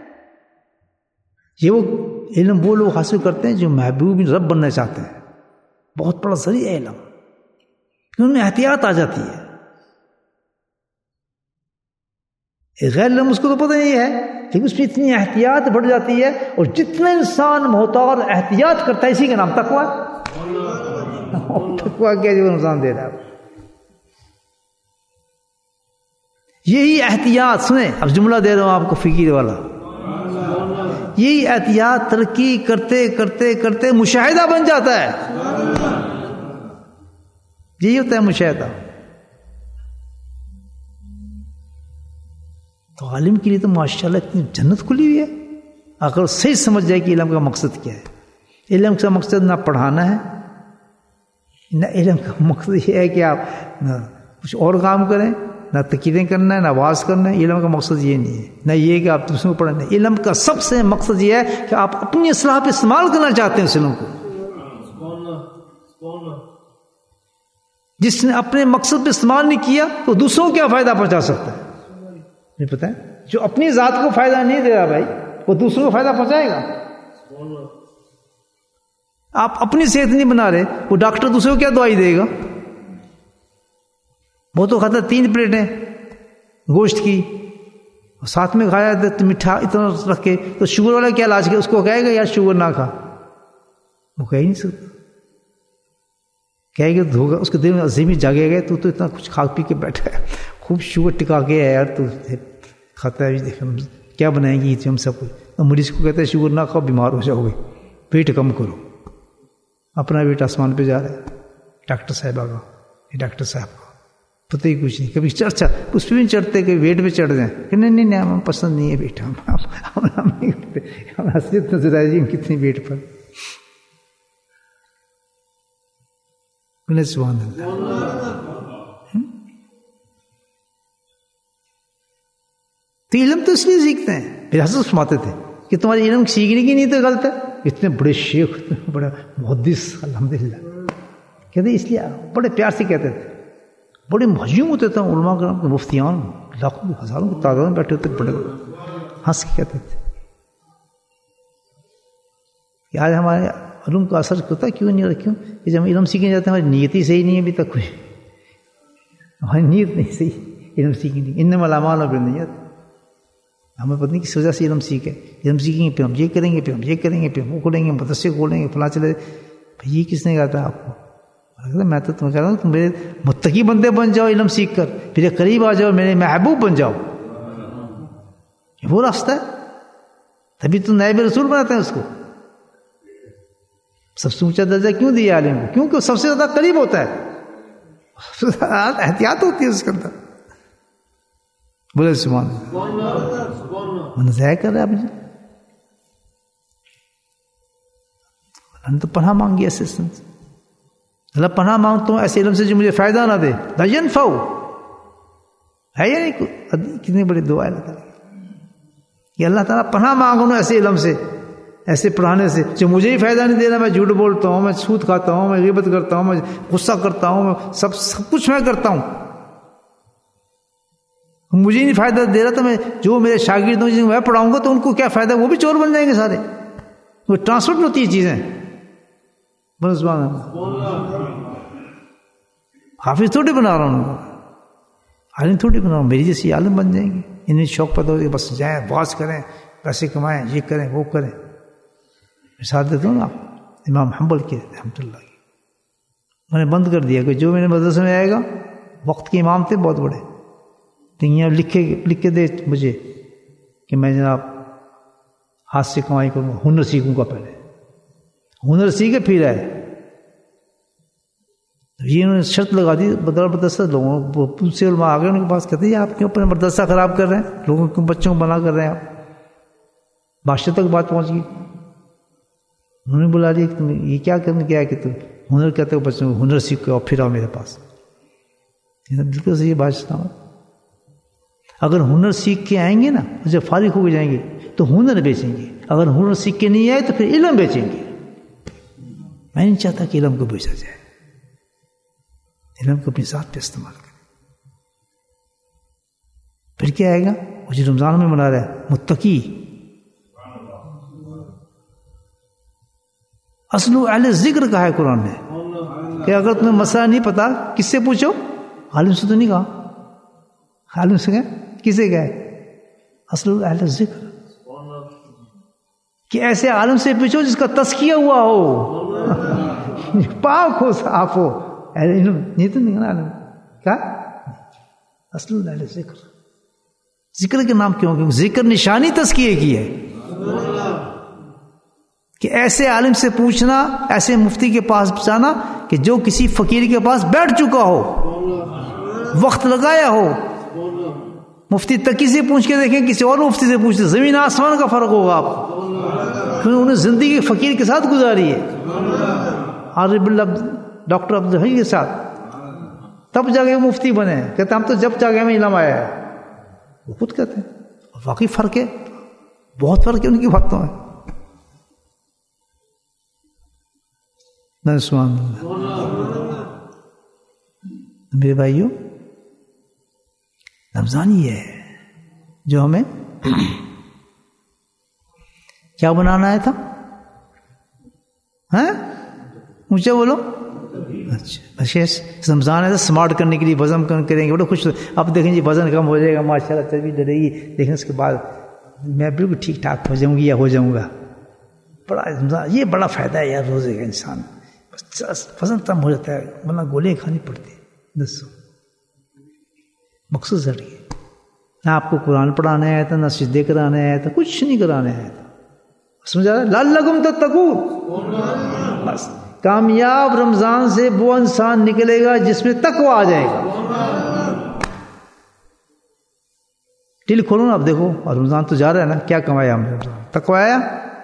یہ وہ علم وہ لوگ حاصل کرتے ہیں جو محبوب رب بننا چاہتے ہیں، بہت بڑا ذریعہ علم، ان میں احتیاط آ جاتی ہے۔ غیر علم اس کو تو پتہ نہیں ہے، لیکن اس میں اتنی احتیاط بڑھ جاتی ہے، اور جتنا انسان محتاط احتیاط کرتا ہے اسی کا نام تقویٰ۔ تقویٰ کیا جو نقصان دے رہا ہے، یہی احتیاط سنیں، اب جملہ دے رہا ہوں آپ کو فقیر والا، یہی احتیاط ترقی کرتے کرتے کرتے مشاہدہ بن جاتا ہے، یہی ہوتا ہے مشاہدہ۔ تو عالم کے لیے تو ماشاءاللہ اتنی جنت کھلی ہوئی ہے، اگر صحیح سمجھ جائے کہ علم کا مقصد کیا ہے۔ علم کا مقصد نہ پڑھانا ہے، نہ علم کا مقصد یہ ہے کہ آپ کچھ اور کام کریں، نہ تقریریں کرنا ہے، نہ آواز کرنا ہے. علم کا مقصد یہ نہیں ہے، نہ یہ کہ آپ دوسروں کو پڑھیں. علم کا سب سے مقصد یہ ہے کہ آپ اپنی اصلاح پہ استعمال کرنا چاہتے ہیں اس علم کو. جس نے اپنے مقصد پہ استعمال نہیں کیا تو دوسروں کو کیا فائدہ پہنچا سکتا ہے؟ نہیں پتہ ہے. جو اپنی ذات کو فائدہ نہیں دے رہا بھائی، وہ دوسروں کو فائدہ پہنچائے گا؟ آپ اپنی صحت نہیں بنا رہے، وہ ڈاکٹر دوسروں کو کیا دوائی دے گا؟ وہ تو کھاتا تین پلیٹیں گوشت کی، ساتھ میں کھایا تو میٹھا اتنا رکھ کے، تو شوگر والا کیا علاج کیا؟ اس کو کہے گا یار شوگر نہ کھا، وہ کہہ ہی نہیں سکتا. کہے گا دھوگا، اس کے دل میں عظیمی جاگے گئے تو تو اتنا کچھ کھا پی کے بیٹھا ہے، خوب شوگر ٹکا کے ہے یار تو کھاتا ہے. دیکھ کیا بنائیں گی ہم سب کو. مریض کو کہتے ہیں شوگر نہ کھاؤ بیمار ہو جاؤ گے، ویٹ کم کرو. اپنا ویٹ آسمان پہ جا رہا ہے. ڈاکٹر صاحبہ کا، یہ ڈاکٹر صاحب کا پتہ ہی کچھ نہیں. کبھی چڑھا اس پہ بھی چڑھتے کہ ویٹ پہ چڑھ جائیں کہ نہیں نہیں نہیں ہمیں پسند نہیں ہے ویٹ، ہم ہم نہیں کرتے. ہم حسیت نظر آئے جی کتنی ویٹ پر. سبحان اللہ. تو علم تو اس لیے سیکھتے ہیں. پھر حضرت فرماتے تھے کہ تمہاری علم سیکھنے کی نہیں تو غلط ہے. اتنے بڑے شیخ، اتنے بڑے محدث الحمدللہ کہتے اس لیے بڑے پیار سے کہتے تھے. بڑے مہجوم ہوتے تھے علماء کرام کے، مفتیان لاکھوں ہزاروں کی تعداد میں بیٹھے ہوتے، بڑے بڑے ہنس کے کہتے تھے کہ آج ہمارے علم کا اثر ہوتا ہے کیوں نہیں ہو رہا؟ کیوں کہ جب ہم علم سیکھنے جاتے ہیں ہماری نیت ہی صحیح نہیں ہے. ابھی تک کچھ ہماری نیت نہیں صحیح علم سیکھنے کی. انما الاعمال بالنیات. ہمیں پتہ نہیں کس وجہ سے علم سیکھے. علم سیکھیں گے پھر ہم یہ کریں گے، پھر ہم یہ کریں گے، پھر ہم وہ کھولیں گے، مدرسے کھولیں گے، فلاں چلے. یہ کس نے کہا تھا آپ کو؟ میں تو تمہیں کہہ رہا ہوں تم میرے متقی بندے بن جاؤ علم سیکھ کر، پھر قریب آ جاؤ، میرے محبوب بن جاؤ. وہ راستہ ہے. تبھی تو نائب رسول بناتے ہیں اس کو. سب سے اونچا درجہ کیوں دیا عالم کو؟ کیونکہ سب سے زیادہ قریب ہوتا ہے، احتیاط ہوتی ہے اس کے اندر. بولے سبحان اللہ. من ضائع کر رہا ہے مجھے. میں نے تو پناہ مانگی ایسے سے. اللہ پناہ مانگتا ہوں ایسے علم سے جو مجھے فائدہ نہ دے. لا ينفع ہے یا نہیں؟ کتنی بڑی دعا ہے اللہ تعالیٰ کہ اللہ تعالیٰ پناہ مانگو ایسے علم سے، ایسے پڑھانے سے جو مجھے ہی فائدہ نہیں دے رہا. میں جھوٹ بولتا ہوں، میں سود کھاتا ہوں، میں غیبت کرتا ہوں، میں غصہ کرتا ہوں، میں سب سب کچھ میں کرتا ہوں، مجھے نہیں فائدہ دے رہا. تو میں جو میرے شاگرد ہوں جن کو میں پڑھاؤں گا تو ان کو کیا فائدہ؟ وہ بھی چور بن جائیں گے سارے. وہ ٹرانسفر ہوتی ہے چیزیں. بس سبحان اللہ. حافظ تھوڑی بنا رہا ہوں، عالم تھوڑی بنا رہا ہوں. میری جیسی عالم بن جائیں گے. انہیں شوق پیدا ہو بس جائیں واز کریں، پیسے کمائیں، یہ کریں وہ کریں. مثال دیتا ہوں نا امام حنبل کے رحمۃ اللہ کی. میں نے بند کر دیا کہ جو میرے مدرسے میں آئے گا، وقت کے امام تھے بہت بڑے، یہاں لکھے لکھ کے دے مجھے کہ میں جناب ہاتھ سے کمائی کروں گا، ہنر سیکھوں گا. پہلے ہنر سیکھے پھر آئے. یہ انہوں نے شرط لگا دی بدر مدرسہ. لوگوں سے علماء آ گئے ان کے پاس، کہتے ہیں آپ کیوں اپنے مدرسہ خراب کر رہے ہیں، لوگوں کے بچوں کو بنا کر رہے ہیں آپ. بادشاہ تک بات پہنچ گئی. انہوں نے بلا لیا کہ تم یہ کیا کرنے کیا ہے کہ تم ہنر کہتے ہو بچوں کو، ہنر سیکھ کے اور پھر آؤ میرے پاس. بالکل صحیح بادشاہ. اگر ہنر سیکھ کے آئیں گے نا، جب فارغ ہو کے جائیں گے تو ہنر بیچیں گے. اگر ہنر سیکھ کے نہیں آئے تو پھر علم بیچیں گے. میں نہیں چاہتا کہ علم کو بیچا جائے. علم کو اپنی ذات پہ استعمال کریں. پھر کیا آئے گا؟ وہ جو رمضان میں منا رہا ہے متقی. اصل اہل ذکر کہا ہے قرآن نے کہ اگر تمہیں مسئلہ نہیں پتا کس سے پوچھو. عالم سے تو نہیں کہا. عالم سے کہا کسے گئے؟ اصل اہل ذکر، کہ ایسے عالم سے پوچھو جس کا تزکیہ ہوا ہو، پاک ہو، صاف ہو. علم نہیں تو نہیں عالم کیا اصل اہل ذکر. ذکر کے نام کیوں؟ کیونکہ ذکر نشانی تزکیے کی ہے. کہ ایسے عالم سے پوچھنا، ایسے مفتی کے پاس جانا کہ جو کسی فقیر کے پاس بیٹھ چکا ہو، وقت لگایا ہو. مفتی تقی سے پوچھ کے دیکھیں، کسی اور مفتی سے پوچھتے زمین آسمان کا فرق ہوگا آپ کو، کیونکہ انہیں زندگی فقیر کے ساتھ گزاری ہے، عارف اللہ ڈاکٹر عبد الحی کے ساتھ. تب جا کے مفتی بنے. کہتے ہم تو جب جا کے ہمیں علم آیا ہے. وہ خود کہتے ہیں. اور واقعی فرق ہے, بہت فرق ہے ان کی باتوں میں. سبحان اللہ. میرے بھائیوں, رمضان یہ ہے جو ہمیں کیا بنانا ہے تھا؟ ہاں اونچا بولو. اچھا رمضان ہے تو سمارٹ کرنے کے لیے وزن کم کریں گے, بڑے خوش. اب دیکھیں جی وزن کم ہو جائے گا ماشاء اللہ, چربی ڈرے گی, لیکن اس کے بعد میں بالکل ٹھیک ٹھاک ہو جاؤں گی یا ہو جاؤں گا. بڑا رمضان یہ بڑا فائدہ ہے یار روزے کا. انسان وزن کم ہو جاتا ہے, ورنہ گولیاں کھانی پڑتی ہیں. دسو مقصود ہٹ گئے. نہ آپ کو قرآن پڑھانے آیا تھا, نہ سجدے کرانے آیا تھا, کچھ نہیں کرانے آیا تھا. سمجھا رہا ہے؟ لعلکم تتقون. بس کامیاب رمضان سے وہ انسان نکلے گا جس میں تقوی آ جائے گا. دل کھولو نا, اب دیکھو اور رمضان تو جا رہا ہے نا, کیا کمایا ہم نے؟ تقوی آیا.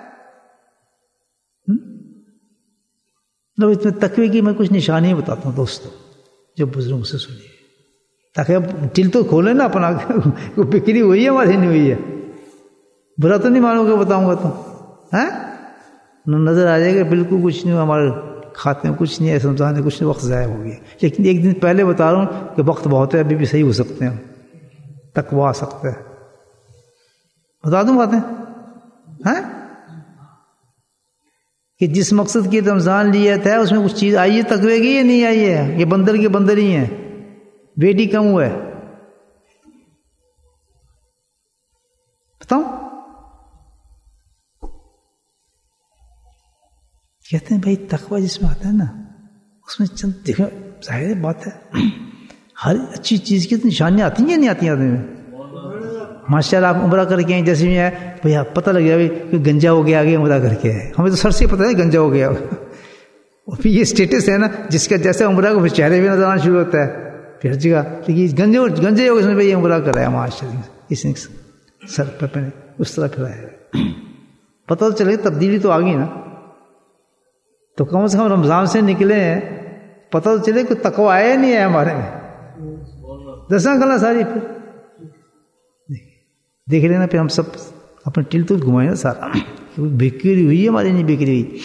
مطلب اس میں تقوی کی میں کچھ نشانیاں بتاتا ہوں دوستوں, جو بزرگوں سے سنیے, تاکہ اب دل تو کھولے نا اپنا. بکری ہوئی ہے ہماری نہیں ہوئی ہے, برا تو نہیں مانو گے بتاؤں گا تو, ہاں نظر آ جائے گا بالکل کچھ نہیں, ہمارے کھاتے میں کچھ نہیں ہے, رمضان کچھ نہیں, وقت ضائع ہو گیا. لیکن ایک دن پہلے بتا رہا ہوں کہ وقت بہت ہے, ابھی بھی صحیح ہو سکتے ہیں, تقوی آ سکتا ہے. بتا دوں باتیں, ہاں کہ جس مقصد کی رمضان لیا تھا اس میں کچھ چیز آئی ہے تقوی کی یا نہیں آئی ہے؟ یہ بندر کے بندر ہی ہیں, بیٹی کم ہوا ہے. بتاؤں کہتے ہیں بھائی تقوی جس میں آتا ہے نا اس میں چند دیکھو, ظاہر بات ہے ہر اچھی چیز کی نشانیاں آتی ہیں یا نہیں آتی ہیں آدمی میں؟ ماشاء اللہ آپ عمرہ کر کے جیسے بھی ہے بھیا پتہ لگ گیا کہ گنجا ہو گیا, آگے عمرہ کر کے ہے, ہمیں تو سر سے پتہ ہے گنجا ہو گیا. پھر یہ اسٹیٹس ہے نا جس کا جیسا عمرہ کو پھر چہرے بھی نظر آنا شروع ہوتا ہے, پھر جگہ لیکن گنجے گنجے ہو گئے یہ عمرہ کرایا ماشاء اللہ, اس نے سر پہ پہنے اس طرح پھرایا. پتہ تو چلے تبدیلی تو آ گئی نا. تو کم سے کم رمضان سے نکلے ہیں, پتہ تو چلے کہ تقوی آیا نہیں ہے ہمارے میں. دساں گلا ساری پھر دیکھ لینا, پھر ہم سب اپنے ٹل تو گھمائیں نا سارا. بکری ہوئی ہے ہماری نہیں بکری ہوئی.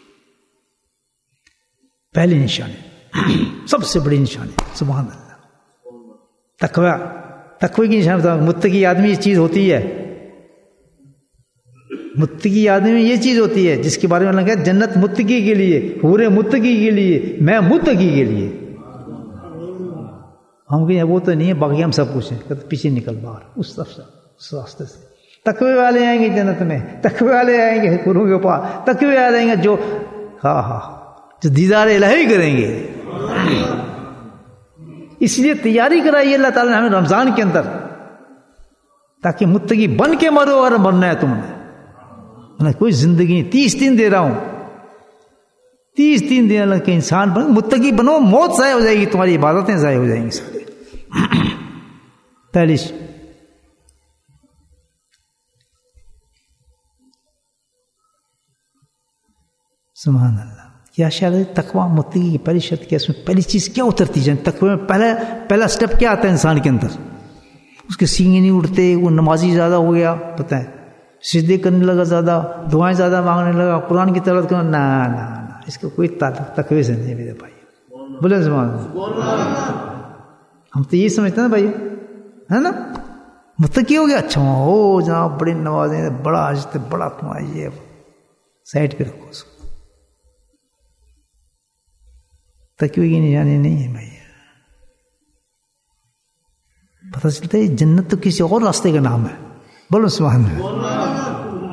پہلی نشانی سب سے بڑی نشانی سبحان اللہ تقوی. تقوی کی نشانی بتاؤ. متقی آدمی یہ چیز ہوتی ہے, متقی آدمی میں یہ چیز ہوتی ہے جس کے بارے میں اللہ کہا جنت متقی کے لیے, حوریں متقی کے لیے, میں متقی کے لیے. ہم کہیں وہ تو نہیں ہے, باقی ہم سب کچھ ہیں. پیچھے نکل باہر اس طرف سے, اس راستے سے. تقوی والے آئیں گے جنت میں, تقوی والے آئیں گے حوروں کے پاس, تقوی والے آئیں گے جو ہاں ہاں جو دیدار الہی کریں گے. اس لیے تیاری کرائی اللہ تعالیٰ نے ہمیں رمضان کے اندر, تاکہ متقی بن کے مرو. اور مرنا ہے تم نے, کوئی زندگی نہیں. تیس دن دے رہا ہوں, تیس دن دن اللہ کے انسان بن, متقی بنو. موت ضائع ہو جائے گی, تمہاری عبادتیں ضائع ہو جائیں گی سارے. پہلی سبحان اللہ. کیا شاید تقوی متقی کی پہلی شرط کیا, اس میں پہلی چیز کیا اترتی جائے تقوی میں؟ پہلا پہلا سٹیپ کیا آتا ہے انسان کے اندر؟ اس کے سینگے نہیں اٹھتے, وہ نمازی زیادہ ہو گیا, پتہ ہے سجدے کرنے لگا, زیادہ دعائیں زیادہ مانگنے لگا, قرآن کی تلاوت کرنا. نہ نہ نہ اس کا کوئی تعلق تقوی سے نہیں میرے بھائی. بولے سبحان اللہ. ہم تو یہ سمجھتے ہیں بھائی, ہے نا, متقی ہو گیا, اچھا ہو جناب بڑی نمازیں, بڑا حج, بڑا تمہارا یہ, سائڈ پہ رکھو اس کو. تقوی کی نشانی نہیں ہے بھائی. پتہ چلتا ہے جنت تو کسی اور راستے کا نام ہے. بولو سبحان اللہ.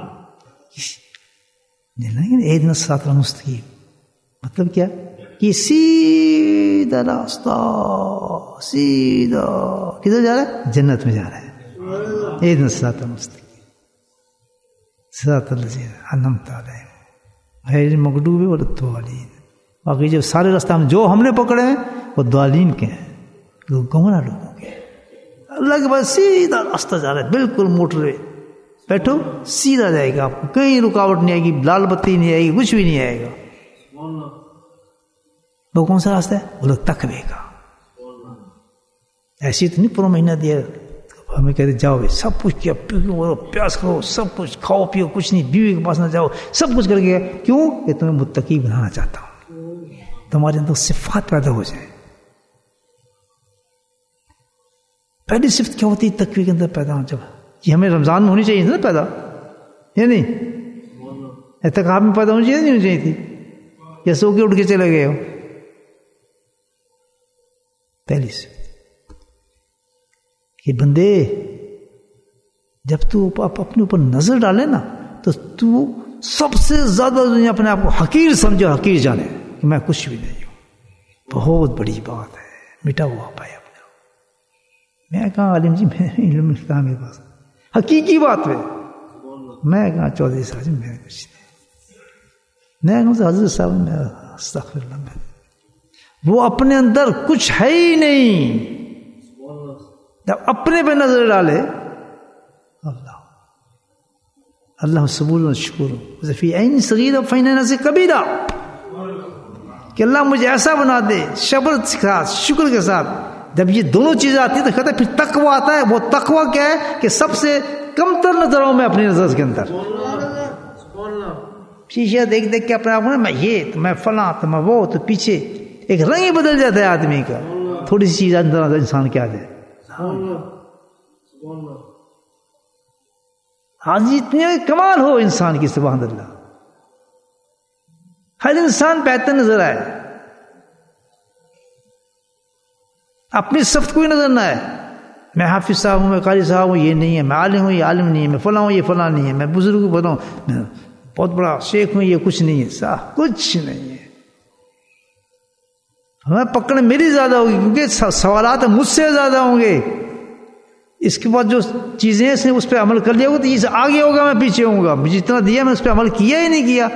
اہدنا الصراط المستقیم مطلب کیا کہ سیدھا راستہ, سیدھا کدھر جا رہا ہے؟ جنت میں جا رہا ہے. اہدنا الصراط المستقیم صراط الذین انعمت علیہم غیر المغضوب والضالین. باقی جو سارے راستے ہم جو ہم نے پکڑے ہیں وہ ضالین کے ہیں, گمراہ لوگوں کے. اللہ کے پاس سیدھا راستہ جا رہا ہے, بالکل موٹر وے, بیٹھو سیدھا جائے گا, آپ کو کہیں رکاوٹ نہیں آئے گی, لال بتی نہیں آئے گی, کچھ بھی نہیں آئے گا. وہ کون سا راستہ ہے؟ وہ لوگ تقوی کا. ایسی تو نہیں پورا مہینہ دیا ہمیں کہتے جاؤ بھائی سب کچھ کیا پیاس کرو سب کچھ کھاؤ پیو کچھ نہیں بیوی کے پاس نہ جاؤ سب کچھ کر کے کیوں کہ تمہیں متقی بنانا چاہتا ہوں تمہارے اندر صفات پیدا ہو جائے. پہلی صفت کیا ہوتی ہے تقوی کے اندر پیدا ہو جب یہ ہمیں رمضان میں ہونی چاہیے نا پیدا یا نہیں اعتکاف میں پیدا ہونی چاہیے نہیں ہونی چاہیے تھی یا سو کے اٹھ کے چلے گئے ہو. پہلی صفت کہ بندے جب تو اپنے اوپر نظر ڈالے نا تو تو سب سے زیادہ دنیا اپنے آپ کو حقیر سمجھو حقیر جانے کہ میں کچھ بھی نہیں ہوں. بہت بڑی بات ہے مٹا ہوا پایا اپنے آپ. میں کہاں عالم جی میں علم کہاں میرے پاس حقیقی بات ہے. میں کہاں چودھری صاحب جی میں کچھ نہیں میں کہاں حضرت صاحب میں استغفر اللہ میں وہ اپنے اندر کچھ ہے ہی نہیں. جب اپنے پہ نظر ڈالے اللہ اللہ سبول و شکر فی عین صغیرہ فین نفس کبیرہ کہ اللہ مجھے ایسا بنا دے صبر کے ساتھ شکر کے ساتھ. جب یہ دونوں چیزیں آتی ہیں تو کہتا ہے پھر تقوی آتا ہے. وہ تقوی کیا ہے کہ سب سے کم تر نظر آؤں میں اپنی نظر کے اندر. شیشہ دیکھ دیکھ کے اپنے آپ کو میں یہ تو میں فلاں تو میں وہ تو پیچھے ایک رنگ ہی بدل جاتا ہے آدمی کا. تھوڑی سی چیز اندر انسان کے آ جائے. آج اتنے کمال ہو انسان کی سبحان اللہ. ہر انسان بہتر نظر آئے اپنی صفت کوئی نظر نہ آئے. میں حافظ صاحب ہوں میں قاری صاحب ہوں یہ نہیں ہے. میں عالم ہوں یہ عالم نہیں ہے. میں فلاں ہوں یہ فلاں نہیں ہے. میں بزرگ بنا ہوں میں بہت بڑا شیخ ہوں یہ کچھ نہیں ہے. صاحب کچھ نہیں ہے. ہمیں پکڑ میری زیادہ ہوگی کیونکہ سوالات مجھ سے زیادہ ہوں گے. اس کے بعد جو چیزیں اس نے اس پہ عمل کر لیا ہوگا تو یہ آگے ہوگا میں پیچھے ہوں گا. مجھے جتنا دیا میں اس پہ عمل کیا ہی نہیں کیا.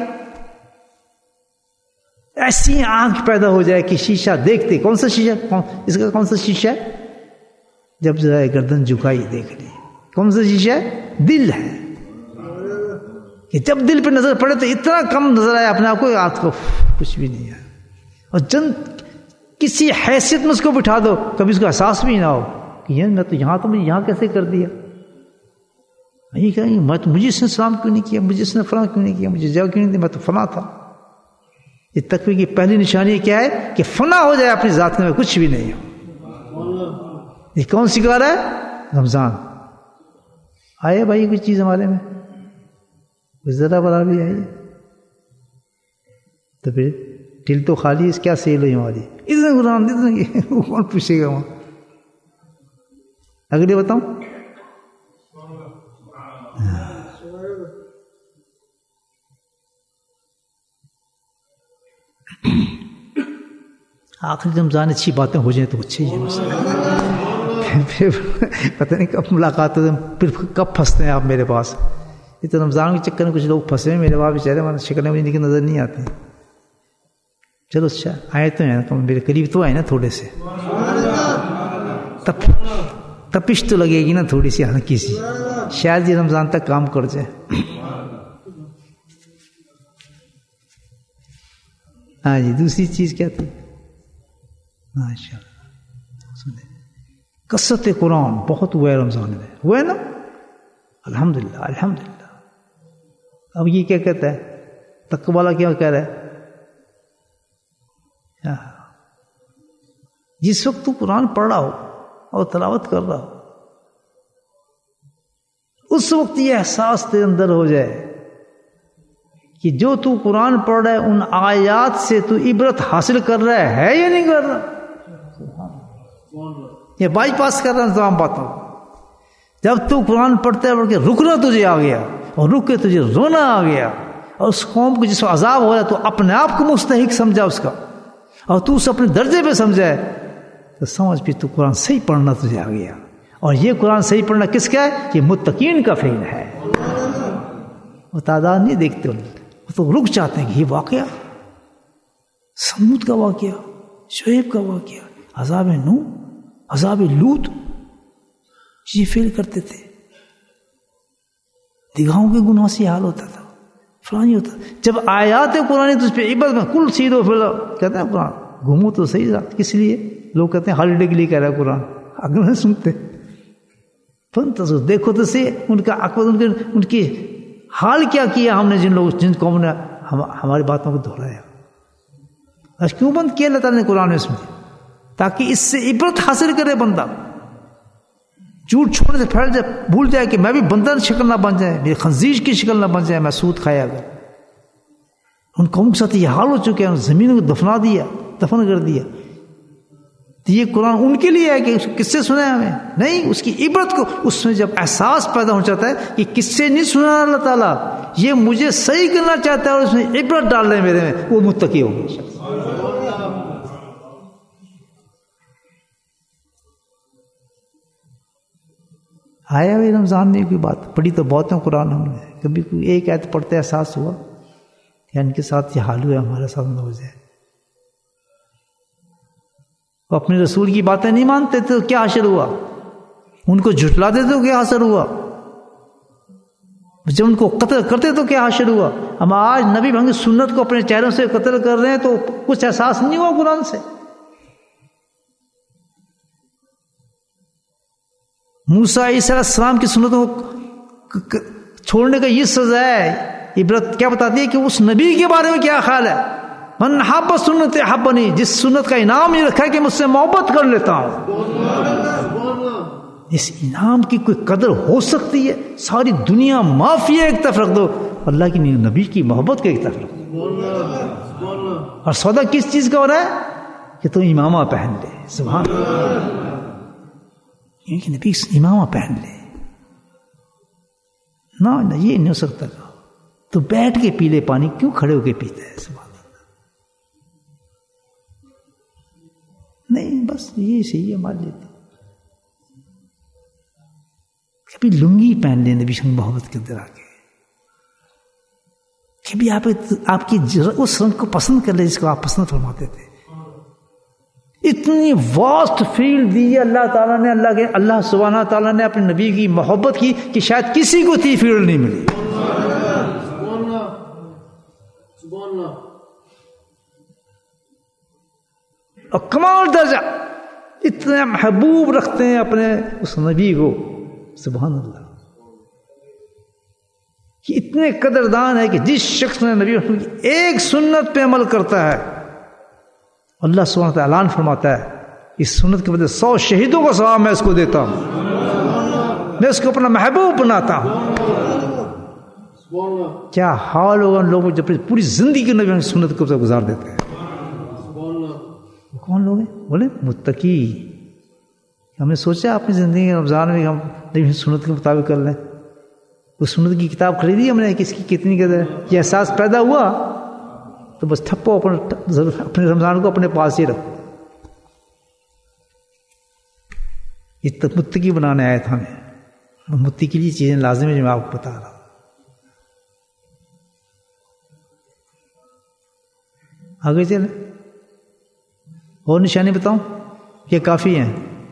ایسی آنکھ پیدا ہو جائے کہ شیشہ دیکھتے کون سا شیشہ اس کا کون سا شیشہ ہے جب ذرا گردن جھکائی دیکھ لی کون سا شیشہ ہے دل ہے کہ جب دل پہ نظر پڑے تو اتنا کم نظر آیا اپنے آپ کو آپ کو کچھ بھی نہیں ہے. اور جن کسی حیثیت میں اس کو بٹھا دو کبھی اس کو احساس بھی نہ ہو کہ یہ میں تو یہاں تو مجھے یہاں کیسے کر دیا. یہ کہیں میں تو مجھے اس نے سلام کیوں نہیں کیا مجھے اس نے فلاں کیوں نہیں کیا مجھے جگہ کیوں نہیں دی میں تو فلاں تھا. یہ تقوی کی پہلی نشانی کیا ہے کہ فنا ہو جائے اپنی ذات میں کچھ بھی نہیں ہو. یہ کون سکھا رہا ہے رمضان آئے بھائی کوئی چیز ہمارے میں ذرا بڑا بھی آئیے تو پھر دل تو خالی اس کیا سیل ہوئی ہماری اتنے قرآن اتنے کون پوچھے گا وہاں. اگلے بتاؤں آخری رمضان اچھی باتیں ہو جائیں تو اچھے ہی ہے. پھر پتہ نہیں کب ملاقات ہوتے پھر کب پھنستے ہیں آپ میرے پاس. یہ تو رمضان کے چکر میں کچھ لوگ پھنسے ہیں میرے باپ بیچارے ہمارے شکلیں مجھے کی نظر نہیں آتی. چلو اچھا آئے تو ہیں میرے قریب تو آئے نا تھوڑے سے تب تپش تو لگے گی نا تھوڑی سی ہلکی سی شاید یہ رمضان تک کام کر جائے. ہاں جی دوسری چیز کیا تھی ماشاء اللہ سنیں کثرت قرآن بہت ہوا ہے رمضان میں ہوا ہے نا الحمدللہ الحمدللہ. اب یہ کیا کہتا ہے تقوی والا کیا کہہ رہا ہے جس وقت تو قرآن پڑھ رہا ہو اور تلاوت کر رہا ہو اس وقت یہ احساس تیرے اندر ہو جائے کہ جو تو قرآن پڑھ رہا ہے ان آیات سے تو عبرت حاصل کر رہا ہے یا نہیں کر رہا. یہ بائی پاس کر رہا ہے تمام باتوں. جب تو قرآن پڑھتا ہے پڑھ کے رکنا تجھے آ گیا اور رک کے تجھے رونا آ گیا اور اس قوم کو جس کو عذاب ہو رہا ہے تو اپنے آپ کو مستحق سمجھا اس کا اور تو اسے اپنے درجے پہ سمجھا ہے تو سمجھ بھی تو قرآن صحیح پڑھنا تجھے آ گیا. اور یہ قرآن صحیح پڑھنا کس کا ہے یہ متقین کا فعل ہے. وہ تعداد نہیں دیکھتے وہ تو رک جاتے ہیں کہ یہ واقعہ سمود کا واقعہ شعیب کا واقعہ عذاب نوح عذاب لوط یہ فیل کرتے تھے. دگاؤں کے گناہ سے حال ہوتا تھا فلانی ہوتا تھا. جب آیات قرآن تو اس پہ عبرت میں کل سیدھو پھر کہتے ہیں قرآن گھومو تو صحیح رات کس لیے لوگ کہتے ہیں ہالیڈے کے لیے کہہ رہا ہے قرآن اگر نہیں سنتے فانتظروا، دیکھو تو صحیح ان کا عقل، ان کے ان کی حال کیا کیا ہم نے، جن لوگ جن قوم نے ہم ہماری باتوں کو دہرایا. آج کیوں بند کیا اللہ تعالیٰ نے قرآن میں اس میں؟ تاکہ اس سے عبرت حاصل کرے بندہ، جھوٹ چھوڑنے سے پھیل جائے، بھول جائے کہ میں بھی بندر شکل نہ بن جائے، میری خنزیر کی شکل نہ بن جائے، میں سود کھایا اگر. ان قوم کے ساتھ یہ حال ہو چکے ہیں، زمین کو دفنا دیا، دفن کر دیا. تو یہ قرآن ان کے لیے ہے کہ کس سے سنا ہے ہمیں؟ نہیں، اس کی عبرت کو، اس میں جب احساس پیدا ہو جاتا ہے کہ کس سے نہیں سنا اللہ تعالیٰ، یہ مجھے صحیح کرنا چاہتا ہے اور اس میں عبرت ڈال رہے ہیں میرے میں، وہ متقی ہوگا. آیا ہوئی رمضان میں کوئی بات پڑھی تو بہت ہے قرآن، ہم نے کبھی کوئی ایک آیت پڑھتے احساس ہوا کہ ان کے ساتھ یہ حال ہوا، ہمارے ساتھ نہ ہو جائے. وہ اپنے رسول کی باتیں نہیں مانتے تھے تو کیا حاصل ہوا، ان کو جھٹلا دیتے تو کیا حاصل ہوا، جب ان کو قتل کرتے تو کیا حاصل ہوا. ہم آج نبی بھنگ سنت کو اپنے چہروں سے قتل کر رہے ہیں تو کچھ احساس نہیں ہوا قرآن سے. موسیٰ عیسیٰ علیہ السلام کی سنتوں کو چھوڑنے کا یہ سزا ہے. عبرت کیا بتاتی ہے کہ اس نبی کے بارے میں کیا خیال ہے. من حب سنت حبنی، جس سنت کا انعام یہ رکھا ہے کہ مجھ سے محبت کر لیتا ہوں. اس انعام کی کوئی قدر ہو سکتی ہے؟ ساری دنیا معافی ایک طرف رکھ دو، اللہ کی نبی کی محبت کو ایک طرف رکھ دو. اور سودا کس چیز کا ہو رہا ہے کہ تم امامہ پہن لے. سبحان اللہ، کہ نبی امامہ پہن لے. نہ یہ نہیں ہو سکتا. تو بیٹھ کے پی لے پانی، کیوں کھڑے ہو کے پیتا ہے؟ سبحان اللہ. نہیں، بس یہ صحیح ہے ہمارے لیے. کبھی لنگی پہن لے نبی سنگ محبت کے اندر آ کے، کبھی آپ آپ کی اس رنگ کو پسند کر لے جس کو آپ پسند فرماتے تھے. اتنی واسٹ فیلڈ دی ہے اللہ تعالیٰ نے، اللہ کے اللہ سبحانہ تعالیٰ نے اپنے نبی کی محبت کی کہ شاید کسی کو اتنی فیلڈ نہیں ملی. اور کمال درجہ اتنے محبوب رکھتے ہیں اپنے اس نبی کو. سبحان اللہ، کہ اتنے قدردان ہے کہ جس شخص نے نبی کی ایک سنت پہ عمل کرتا ہے، اللہ سبحانہ تعالیٰ اعلان فرماتا ہے اس سنت کے بدلے سو شہیدوں کا ثواب میں اس کو دیتا ہوں، میں اس کو اپنا محبوب بناتا ہوں. کیا حال ہوگا ان لوگوں جب پوری زندگی نبی سنت کو گزار دیتے ہیں. کون لوگ ہیں؟ بولے متقی. ہم نے سوچا اپنی زندگی رمضان میں ہم نبی سنت کے مطابق کر لیں. اس سنت کی کتاب خریدی ہم نے، کس کی کتنی قدر ہے، یہ احساس پیدا ہوا تو بس ٹھپو اپنے اپنے رمضان کو اپنے پاس ہی رکھو. یہ تک متقی بنانے آئے تھے ہمیں. متقی کے لیے چیزیں لازم ہے جو میں آپ کو بتا رہا ہوں. آگے چلیں، اور نشانی بتاؤں یہ کافی ہیں.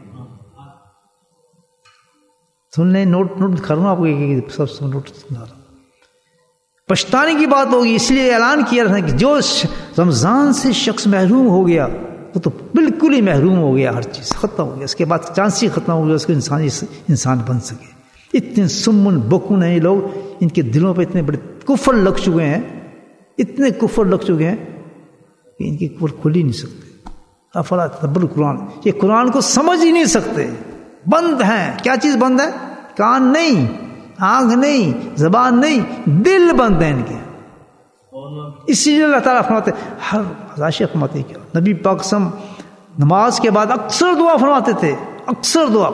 سن لیں، نوٹ نوٹ کر رہا ہوں آپ کو، سب سب نوٹ سنا رہا ہوں. پچھتانے کی بات ہوگی، اس لیے اعلان کیا رہا کہ جو رمضان سے شخص محروم ہو گیا وہ تو بالکل ہی محروم ہو گیا، ہر چیز ختم ہو گیا، اس کے بعد چانس ہی ختم ہو گیا اس کو انسان انسان بن سکے. اتنے سمن بکن ہیں یہ لوگ، ان کے دلوں پہ اتنے بڑے کفر لگ چکے ہیں، اتنے کفر لگ چکے ہیں کہ ان کی کفر کھل ہی نہیں سکتے. افلا تدبر قرآن، یہ قرآن کو سمجھ ہی نہیں سکتے. بند ہیں. کیا چیز بند ہے؟ کان نہیں، آنکھ نہیں، زبان نہیں، دل بند ہے ان کے. اسی لیے اللہ تعالیٰ فرماتے ہر حضاشی فرماتے کیا نبی پاک قسم نماز کے بعد اکثر دعا فرماتے تھے، اکثر دعا.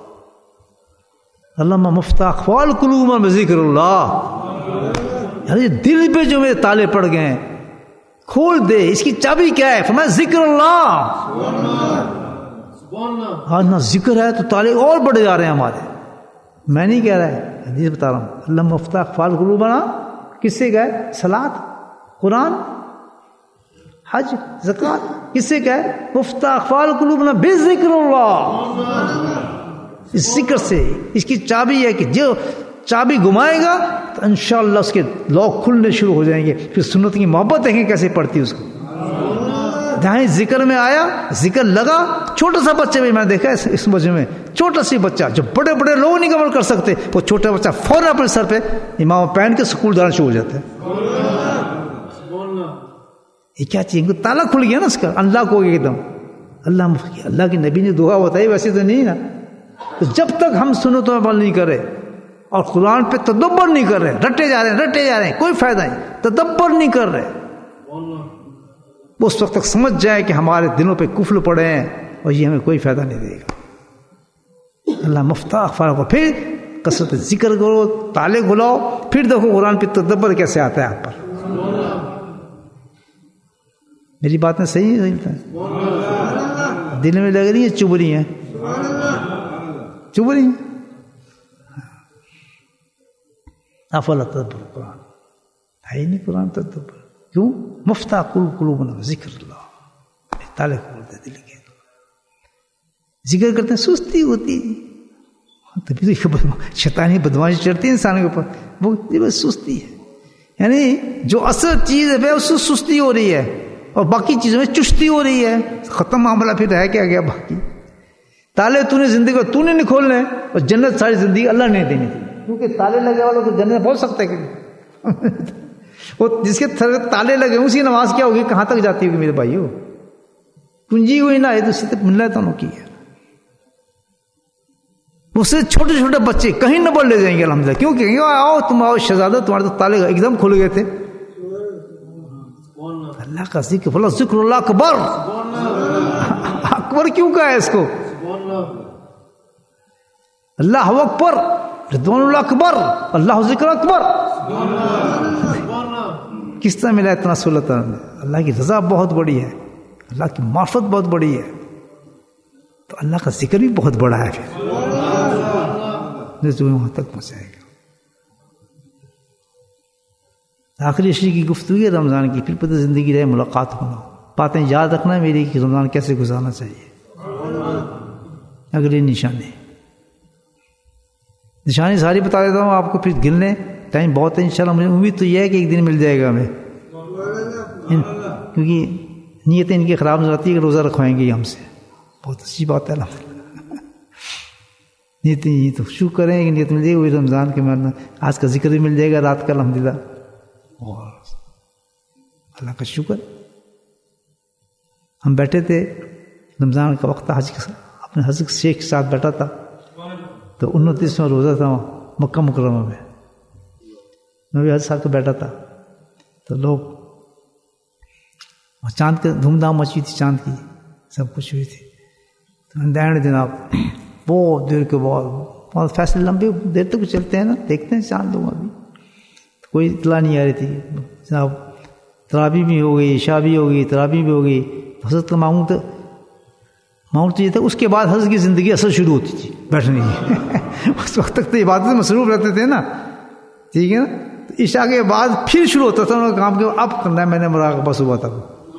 علامہ مفتاح اقوال قلوب میں ذکر اللہ، یعنی دل پہ جو میرے تالے پڑ گئے ہیں کھول دے. اس کی چابی کیا ہے؟ فرمایا ذکر اللہ. آج نہ ذکر ہے تو تالے اور بڑھے جا رہے ہیں ہمارے. میں نہیں کہہ رہا ہے، حدیث بتا رہا ہوں. اللہ مفتاح اقوال قلوبنا کس سے گئے؟ صلاۃ، قرآن، حج، زکوٰۃ. کس سے گئے؟ مفتاح اقوال قلوبنا بذکر اللہ. اس ذکر سے اس کی چابی ہے کہ جو چابی گھمائے گا تو انشاءاللہ اس کے لوک کھلنے شروع ہو جائیں گے. پھر سنت کی محبت دیکھیں کیسے پڑتی اس کو. جہاں ذکر میں آیا ذکر لگا, چھوٹا سا بچے بھی میں دیکھا اس مجمع میں, چھوٹا سی بچہ جو بڑے بڑے لوگ نہیں کور کر سکتے, وہ چھوٹا بچہ فوراً اپنے سر پہ امام پہن کے سکول جانا شروع ہو جاتا ہے. یہ کیا چیز تالا کھل گیا نا اس کا, اللہ کو ایک دم اللہ اللہ کے نبی نے دعا بتائی, ویسے تو نہیں نا. تو جب تک ہم سنتوں پر عمل نہیں کرے اور قرآن پہ تدبر نہیں کر رہے, رٹے جا رہے ہیں رٹے جا رہے ہیں, کوئی فائدہ نہیں, تدبر نہیں کر رہے, اس وقت تک سمجھ جائے کہ ہمارے دلوں پہ کفر پڑے ہیں اور یہ ہمیں کوئی فائدہ نہیں دے گا. اللہ مفتاح فرق ہو, پھر کثرت ذکر کرو, تالے کھلاؤ, پھر دیکھو قرآن پہ تدبر کیسے آتا ہے آپ پر. میری باتیں صحیح ہیں, دل میں لگ رہی ہیں, چبھ رہی ہیں, چبھ رہی ہیں. افلا تدبر قرآن ہے ہی نہیں, قرآن تدبر کیوں؟ مفتاح قلوبنا ذکر اللہ, تالے کھولتے دل کے, ذکر کرتے ہیں سستی ہوتی, تبھی تو شیطانی بدماشی چڑھتی ہے انسان کے اوپر, وہ سستی ہے. یعنی جو اصل چیز ہے اس سے سستی ہو رہی ہے اور باقی چیزوں میں چستی ہو رہی ہے. ختم معاملہ, پھر رہ کیا گیا باقی. تالے تو نے زندگی کو تو نے نہیں کھولنے, اور جنت ساری زندگی اللہ نے دینی تھی, کیونکہ تالے لگے والوں کو جنت بول سکتے کہ وہ جس کے تالے لگے اسی نماز کیا ہوگی, کہاں تک جاتی ہوگی میرے بھائیو, کنجی ہوئی نہ ہے تو اسی تک ملنا تو کی ہے. اس سے چھوٹے چھوٹے بچے کہیں نہ بڑھ لے جائیں گے الحمدللہ, کیوں کہ آؤ تم آؤ شہزادہ, تمہارے تو تالے ایک دم کھل گئے تھے. اللہ کا ذکر, بولا ذکر اللہ اکبر, اکبر کیوں کہا ہے اس کو؟ اللہ اکبر, رضوان اللہ اکبر, اللہ ذکر اکبر. کس طرح ملا اتنا سہولت؟ اللہ کی رضا بہت بڑی ہے, اللہ کی معرفت بہت بڑی ہے, تو اللہ کا ذکر بھی بہت بڑا ہے, پھر جو وہاں تک پہنچائے گا. آخری عشرے کی گفتگو ہے رمضان کی, پھر پتہ زندگی رہے ملاقات ہونا, باتیں یاد رکھنا میری کہ رمضان کیسے گزارنا چاہیے. اگلی نشانی نشانی ساری بتا دیتا ہوں آپ کو, پھر گن لیں, ٹائم بہت ہے انشاءاللہ. مجھے امید تو یہ ہے کہ ایک دن مل جائے گا ہمیں, کیونکہ نیتیں ان کی خراب نظر آتی ہے کہ روزہ رکھوائیں گے ہم سے, بہت اچھی بات ہے. نیتیں یہ تو شکر کریں کہ نیت مل جائے گی وہی رمضان کے مہینے, آج کا ذکر بھی مل جائے گا رات کا الحمدللہ, اور اللہ کا شکر. ہم بیٹھے تھے رمضان کا وقت, حج کے اپنے حضرت شیخ کے ساتھ بیٹھا تھا, تو انتیسواں روزہ تھا مکہ مکرمہ میں, میں بھی حضرت صاحب کو بیٹھا تھا, تو لوگ چاند کے دھوم دھام مچی تھی, چاند کی سب کچھ ہوئی تھی. تو جناب بہت دیر کے بعد, بہت فیصلے لمبے دیر تک چلتے ہیں نا, دیکھتے ہیں چاند لوگ, ابھی کوئی اطلاع نہیں آ رہی تھی جناب. تراویح بھی ہو گئی, عشاء بھی ہو گئی, تراویح بھی ہو گئی. حضرت کا معمول تو معمول تو یہ تھا, اس کے بعد حضرت کی زندگی اصل شروع ہوتی تھی بیٹھنے کی. اس وقت تک تو عبادت میں مصروف رہتے تھے نا, ٹھیک ہے نا. تو عشاء کے بعد پھر شروع ہوتا تھا ان کا کام, کہ اب کرنا ہے میں نے مراقبہ صبح تک.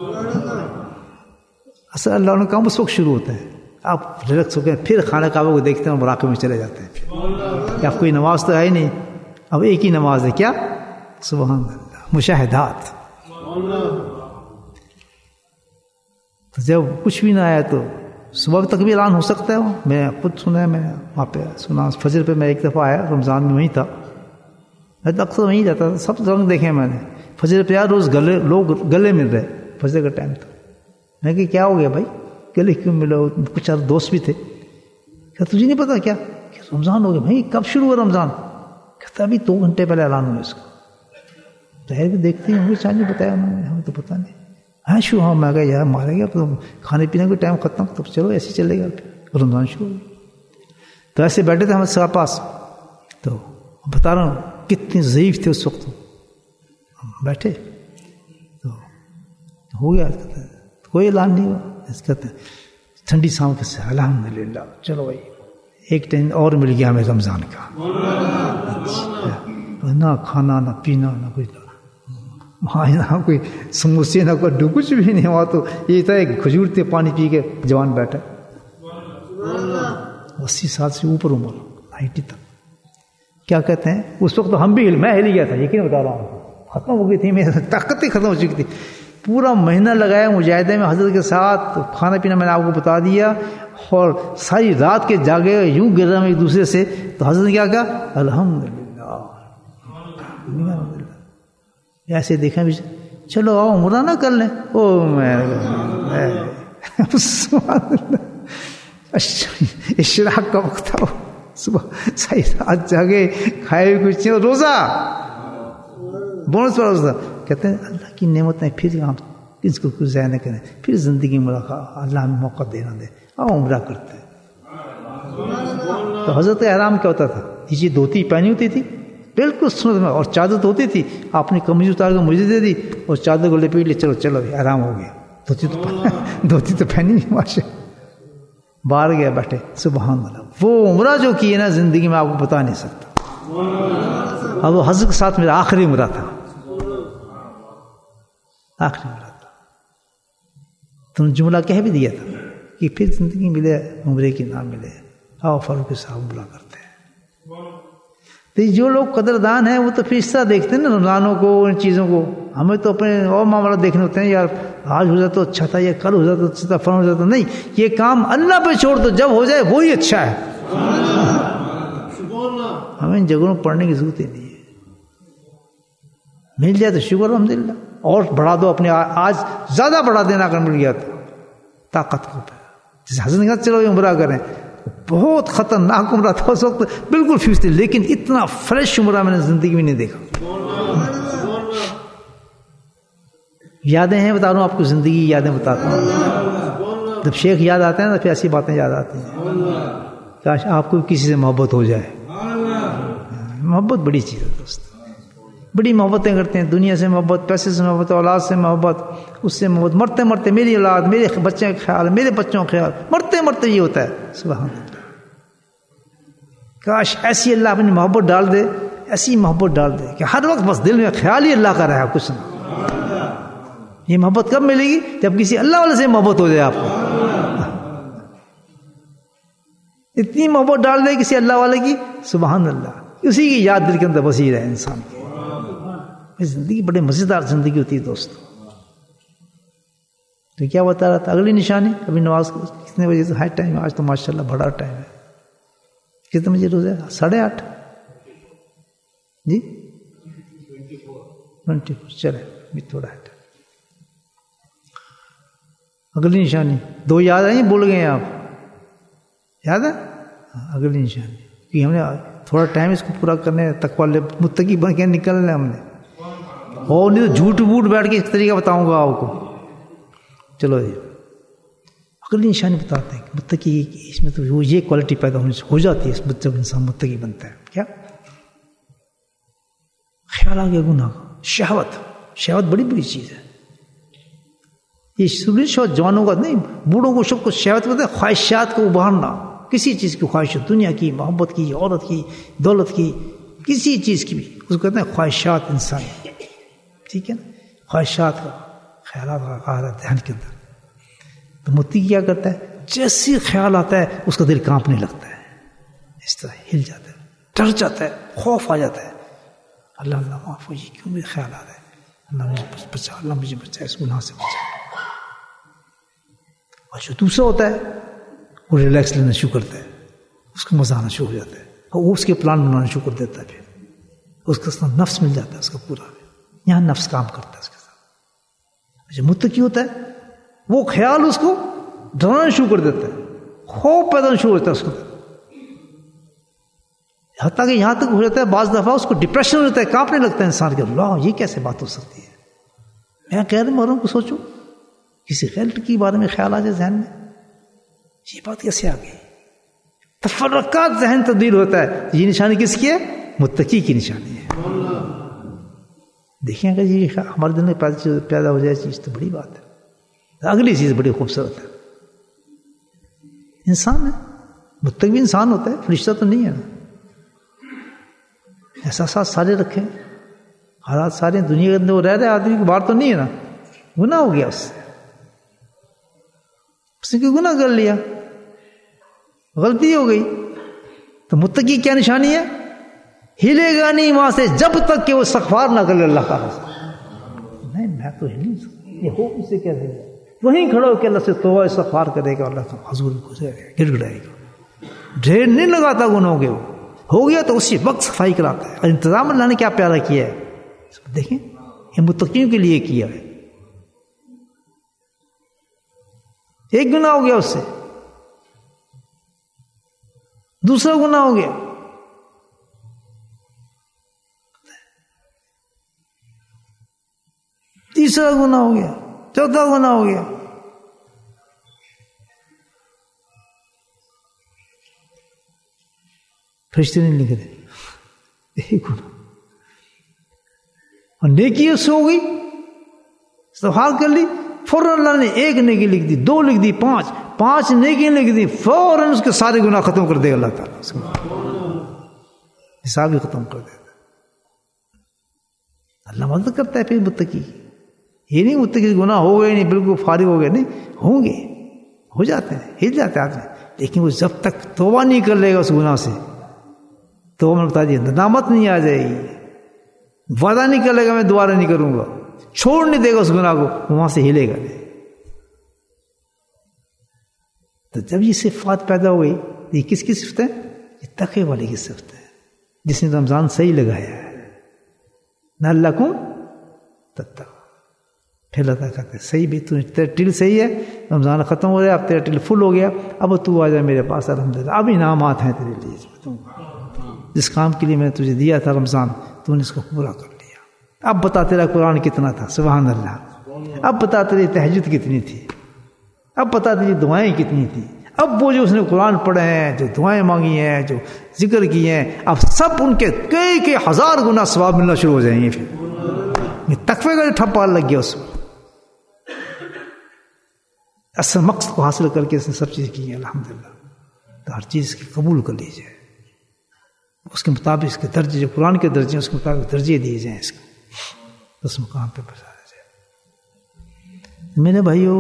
اصل اللہ نے کام اس وقت شروع ہوتا ہے, آپ ریلیکس ہو کے پھر خانہ کعبہ کو دیکھتے ہیں, مراقبے میں چلے جاتے ہیں. کہ آپ کوئی نماز تو ہے ہی نہیں, اب ایک ہی نماز ہے, کیا؟ سبحان اللہ, مشاہدات. تو جب کچھ بھی نہ آیا تو صبح تک بھی اعلان ہو سکتا ہے. میں خود سنا ہے, میں وہاں پہ سنا فجر پہ. میں ایک دفعہ آیا, رمضان میں وہیں تھا, میں تو اکثر وہیں جاتا تھا, سب رنگ دیکھے میں نے. فجر پہ یار روز گلے لوگ گلے مل رہے, فجر کا ٹائم تھا. میں کہ کیا ہو گیا بھائی, گلے کیوں ملے؟ کچھ اور دوست بھی تھے. کیا تجھے نہیں پتا کیا کہ رمضان ہو گیا؟ بھائی کب شروع ہوا رمضان؟ کہتا ابھی دو گھنٹے پہلے اعلان ہوا اس کو. ظاہر کہ دیکھتے ہیں, ہمیں چاند بتایا انہوں نے, ہمیں تو پتا نہیں. ہاں شو ہاں میں کہا یار مارے گا تو کھانے پینے کا ٹائم ختم, تب چلو ایسے چلے گا, پھر رمضان شروع ہو گیا. تو ایسے بیٹھے تھے ہمارے سر پاس, تو بتا رہا ہوں کتنے ضعیف تھے اس وقت. ہم بیٹھے تو ہو گیا, کوئی اعلان نہیں ہوا. اس کہتے ہیں ٹھنڈی سام کے سے الحمد للہ, چلو بھائی ایک ٹائم اور مل گیا ہمیں رمضان کا. نہ کھانا نہ پینا نہ کوئی, وہاں نہ کوئی سموسے نہ کوئی کچھ بھی نہیں. وہاں تو یہ تھا ایک کھجور تھے, پانی پی کے جوان بیٹھا. اسی سال سے اوپر عمر, نائنٹی تک. کیا کہتے ہیں اس وقت تو ہم بھی, میں ہل گیا تھا, یقین بتا رہا ہوں, ختم ہو گئی تھی, میری طاقت ہی ختم ہو چکی تھی. پورا مہینہ لگایا مجاہدے میں حضرت کے ساتھ، کھانا پینا میں نے آپ کو بتا دیا، اور ساری رات کے جاگے یوں گر رہے ہیں ایک دوسرے سے. تو حضرت نے کیا کہا؟ الحمدللہ. ایسے دیکھیں بھی، چلو آؤ عمرہ نہ کر لیں. او میں اشراق کا وقت تھا، صبح ساری رات جاگے، کھائے کچھ نہیں، روزہ بونس پر روزہ. کہتے ہیں اللہ کی نعمتیں پھر ہم کس کو کچھ ضائع نہ کریں، پھر زندگی میں اللہ ہمیں موقع دینا دے، آؤ عمرہ کرتے ہیں. تو حضرت احرام کیا ہوتا تھا؟ نیچے دھوتی پہنی ہوتی تھی بالکل سنت میں، اور چادر تو ہوتی تھی، آپ نے کمیز اتار کے مجھے دے دی اور چادر کو لپیٹ لی، چلو چلو آرام ہو گیا. دھوتی تو دھوتی تو پہنی نہیں، ماشاء باہر گیا بیٹھے. سبحان اللہ. وہ عمرہ جو کی ہے نا زندگی میں آپ کو بتا نہیں سکتا. اب وہ حضرت کے ساتھ میرا آخری عمرہ تھا، آخری عمرہ تھا. تم جملہ کہہ بھی دیا تھا کہ پھر زندگی ملے عمرے کی نہ ملے، آؤ فاروق صاحب عمرہ کرتے ہیں. تو جو لوگ قدردان ہیں وہ تو پھر اس طرح دیکھتے ہیں نا رمضانوں کو، ان چیزوں کو. ہمیں تو اپنے اور معاملہ دیکھنے ہوتے ہیں، یار آج ہو جاتا تو اچھا تھا، یا کل ہو جاتا تو اچھا تھا، فلاں ہو جاتا. نہیں، یہ کام اللہ پہ چھوڑ دو، جب ہو جائے وہی اچھا ہے. ہمیں ان جگہوں پڑھنے کی ضرورت ہی نہیں ہے. مل جائے تو شکر الحمدللہ، اور بڑھا دو اپنے، آج زیادہ بڑھا دینا اگر مل گیا تو طاقت کو. جیسے حضرت نے کہا چلو یہ عمرہ کریں، بہت خطرناک عمرہ تھا اس وقت، بالکل فیس تھی، لیکن اتنا فریش عمرہ میں نے زندگی میں نہیں دیکھا. یادیں ہیں بتا رہا ہوں آپ کو، زندگی یادیں بتاتا ہوں. جب شیخ یاد آتے ہیں تو پھر ایسی باتیں یاد آتی ہیں. کاش آپ کو کسی سے محبت ہو جائے. محبت بڑی چیز ہے دوست، بڑی محبتیں کرتے ہیں، دنیا سے محبت، پیسے سے محبت، اولاد سے محبت، اس سے محبت، مرتے مرتے میری اولاد، میرے بچے کا خیال، میرے بچوں کا خیال، مرتے مرتے یہ ہوتا ہے. سبحان اللہ. کاش ایسی اللہ اپنی محبت ڈال دے، ایسی محبت ڈال دے کہ ہر وقت بس دل میں خیال ہی اللہ کا رہا، کچھ نہ. یہ محبت کب ملے گی؟ جب کسی اللہ والے سے محبت ہو جائے آپ کو. اتنی محبت ڈال دے کسی اللہ والے کی، سبحان اللہ، اسی کی یاد دل کے اندر بسی رہے انسان کی. زندگی بڑے مزیدار زندگی ہوتی ہے دوست. تو کیا بتا رہا تھا؟ اگلی نشانی ابھی نماز کتنے بجے سے؟ ہائی ٹائم آج تو ماشاءاللہ بڑا ٹائم ہے. کتنے بجے روزہ ہے؟ ساڑھے آٹھ جی ٹوینٹی فور. چلے تھوڑا ہے. اگلی نشانی دو یاد آئی، بول گئے ہیں آپ؟ یاد ہے اگلی نشانی کہ ہم نے تھوڑا ٹائم اس کو پورا کرنے تقوی متقی بن کے نکلنا ہم نے، اور نہیں تو جھوٹ بوٹ بیٹھ کے اس طریقہ بتاؤں گا آپ کو. چلو جی اگلی نشانی بتاتے ہیں کہ متقی اس میں تو وہ یہ کوالٹی پیدا ہونے ہو جاتی ہے اس جب انسان متقی بنتا ہے. کیا خیال آ گیا گناہ کا، شہوت. شہوت بڑی بڑی چیز ہے. یہ سبھی شہوت جوانوں کا نہیں، بوڑھوں کو سب کو شہوت ہوتا ہے، خواہشات کو ابھارنا، کسی چیز کی خواہش، دنیا کی، محبت کی، عورت کی، دولت کی، کسی چیز کی بھی، اس کو کہتے ہیں خواہشات انسانی. ٹھیک ہے نا، خواہشات کا، خیالات کا قہر ذہن کے اندر. تو متی کیا کرتا ہے؟ جیسے خیال آتا ہے اس کا دل کانپنے لگتا ہے، اس طرح ہل جاتا ہے، ڈر جاتا ہے، خوف آ جاتا ہے. اللہ اللہ معاف ہو، یہ کیوں میرے خیال آ رہا ہے؟ اللہ مجھے بچا، اللہ مجھے بچا اس گناہ سے بچا. اور جو دوسرا ہوتا ہے وہ ریلیکس لینا شروع کرتا ہے، اس کو مزہ آنا شروع ہو جاتا ہے، اور وہ اس کے پلان بنانا شروع کر دیتا ہے. پھر اس کا نفس مل جاتا ہے اس کا پورا، یہاں نفس کام کرتا ہے اس کے ساتھ. جو متقی ہوتا ہے وہ خیال اس کو ڈرانا شروع کر دیتا ہے، خوف پیدا شروع ہوتا ہے اس کو، حتیٰ کہ یہاں تک ہو جاتا ہے بعض دفعہ اس کو ڈپریشن ہو جاتا ہے، کانپنے لگتا ہے انسان کے. اللہ یہ کیسے بات ہو سکتی ہے؟ میں کہہ رہا ہوں مروں کو سوچو، کسی غیر کے بارے میں خیال آ جائے ذہن میں، یہ بات کیسے آ گئی؟ تفرقات ذہن تبدیل ہوتا ہے. یہ نشانی کس کی ہے؟ متقی کی نشانی ہے. دیکھیں اگر یہ ہمارے دل میں پیدا ہو جائے چیز تو بڑی بات ہے. اگلی چیز بڑی خوبصورت ہے. انسان ہے، متقی بھی انسان ہوتا ہے، فرشتہ تو نہیں ہے نا. احساسات سارے رکھے، حالات سارے دنیا کے اندر وہ رہ رہے، آدمی کے باہر تو نہیں ہے نا. گناہ ہو گیا اس سے، اس نے کوئی گناہ کر لیا، غلطی ہو گئی. تو متقی کیا نشانی ہے؟ ہلے گا نہیں وہاں سے جب تک کہ وہ استغفار نہ کر لے اللہ کا. نہیں میں تو ہل نہیں سکتا، یہ ہو اس سے کیسے گا؟ وہیں کھڑا ہو کے اللہ سے توبہ استغفار کرے گا، اللہ حضور گزرے گا، گر گڑائے گا، ڈھیر نہیں لگاتا گناہوں کے، وہ ہو گیا تو اسی وقت صفائی کراتا ہے۔ اور انتظام اللہ نے کیا پیارا کیا ہے، دیکھیں یہ متقیوں کے لیے کیا ہے۔ ایک گناہ ہو گیا اس سے، دوسرا گناہ ہو گیا، تیسرا گناہ ہو گیا، چوتھا گناہ ہو گیا، فرشتے نہیں لکھ رہے، ایک گناہ۔ اور نیکی اس سے ہو گئی، استغفار کر لی، فوراً اللہ نے ایک نیکی لکھ دی، دو لکھ دی، پانچ پانچ نیکی لکھ دی، فوراً اس کے سارے گناہ ختم کر دے گا اللہ تعالیٰ، حساب ہی ختم کر دیتا۔ اللہ مدد کرتا ہے پھر متقی، یہ نہیں متقی گناہ ہو گئے نہیں بالکل فارغ ہو گئے، نہیں ہوں گے، ہو جاتے ہیں، ہل جاتے ہیں آدمی، لیکن وہ جب تک توبہ نہیں کر لے گا اس گناہ سے، توبہ میں بتا دیے ندامت نہیں آ جائے گی، وعدہ نہیں کر لے گا میں دوبارہ نہیں کروں گا، چھوڑ نہیں دے گا اس گناہ کو، وہاں سے ہلے گا نہیں۔ تو جب یہ صفات پیدا ہو گئی، یہ کس کی صفت ہے؟ یہ تقوی والی کی صفت ہے، جس نے رمضان صحیح لگایا ہے، نہ لکم تتقون۔ پھر اللہ کہتے ہیں صحیح بھی، تو تیرا ٹل صحیح ہے، رمضان ختم ہو رہا ہے، اب تیرا ٹل فل ہو گیا، اب تو آ جائے میرے پاس، الحمدللہ اب انعامات ہیں تیرے لیے، جس کام کے لیے میں نے تجھے دیا تھا رمضان، تو نے اس کو پورا کر لیا، اب بتا تیرا قرآن کتنا تھا، سبحان اللہ، اب بتا تیری تہجد کتنی تھی، اب بتا تیری دعائیں کتنی تھی، اب وہ جو اس نے قرآن پڑھے ہیں، جو دعائیں مانگی ہیں، جو ذکر کیے ہیں، اب سب ان کے کئی کئی ہزار گنا ثواب ملنا شروع ہو جائیں گے۔ پھر تقوی کا جو ٹھپا لگ گیا اس میں، اصل مقصد کو حاصل کر کے اس نے سب چیز کی ہیں، الحمدللہ۔ تو ہر چیز کی قبول کر لیجیے، اس کے مطابق اس کے درجے جو قرآن کے درجے ہیں اس کے مطابق درجے دیے جائیں، اس کو اس مقام پہ پہنچایا جائے۔ میرے بھائیوں،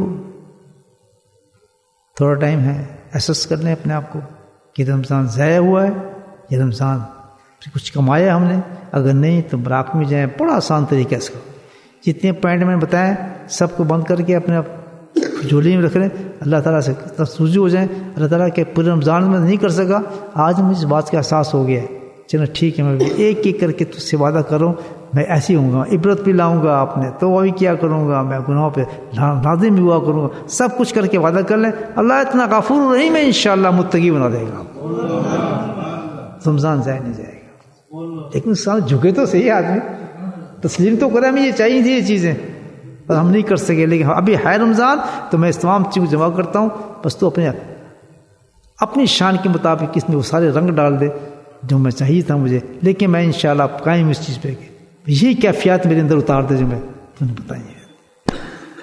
تھوڑا ٹائم ہے، ایسس کر لیں اپنے آپ کو کہ رمضان ضائع ہوا ہے، یہ رمضان کچھ کمایا ہم نے، اگر نہیں تو براق میں جائیں، بڑا آسان طریقہ اس کا، جتنے پوائنٹ میں نے بتائے سب کو بند کر کے اپنے آپ جھولی میں رکھ لیں، اللہ تعالیٰ سے رجوع ہو جائیں، اللہ تعالیٰ کے پورے رمضان میں نہیں کر سکا، آج مجھے اس بات کا احساس ہو گیا ہے، چلو ٹھیک ہے، میں بھی ایک ایک کر کے تجھ سے وعدہ کروں، میں ایسی ہوں گا، عبرت بھی لاؤں گا آپ نے تو وہ بھی کیا کروں گا، میں گناہوں پہ نازم بھی ہوا کروں گا، سب کچھ کر کے وعدہ کر لیں، اللہ اتنا غفور رحیم ہے، انشاءاللہ متقی بنا دے گا، رمضان ضائع نہیں جائے گا۔ لیکن سال جھکے تو صحیح آدمی، تسلیم تو کرے، ہمیں یہ چاہیے تھی یہ چیزیں، پر ہم نہیں کر سکے، لیکن ابھی ہے رمضان تو میں اس تمام چیز کو جمع کرتا ہوں، بس تو اپنے اپنی شان کے مطابق اس میں وہ سارے رنگ ڈال دے جو میں چاہیے تھا مجھے، لیکن میں انشاءاللہ قائم اس چیز پہ کہ یہی کیفیات میرے اندر اتار دے جو میں تم نے بتائی ہے۔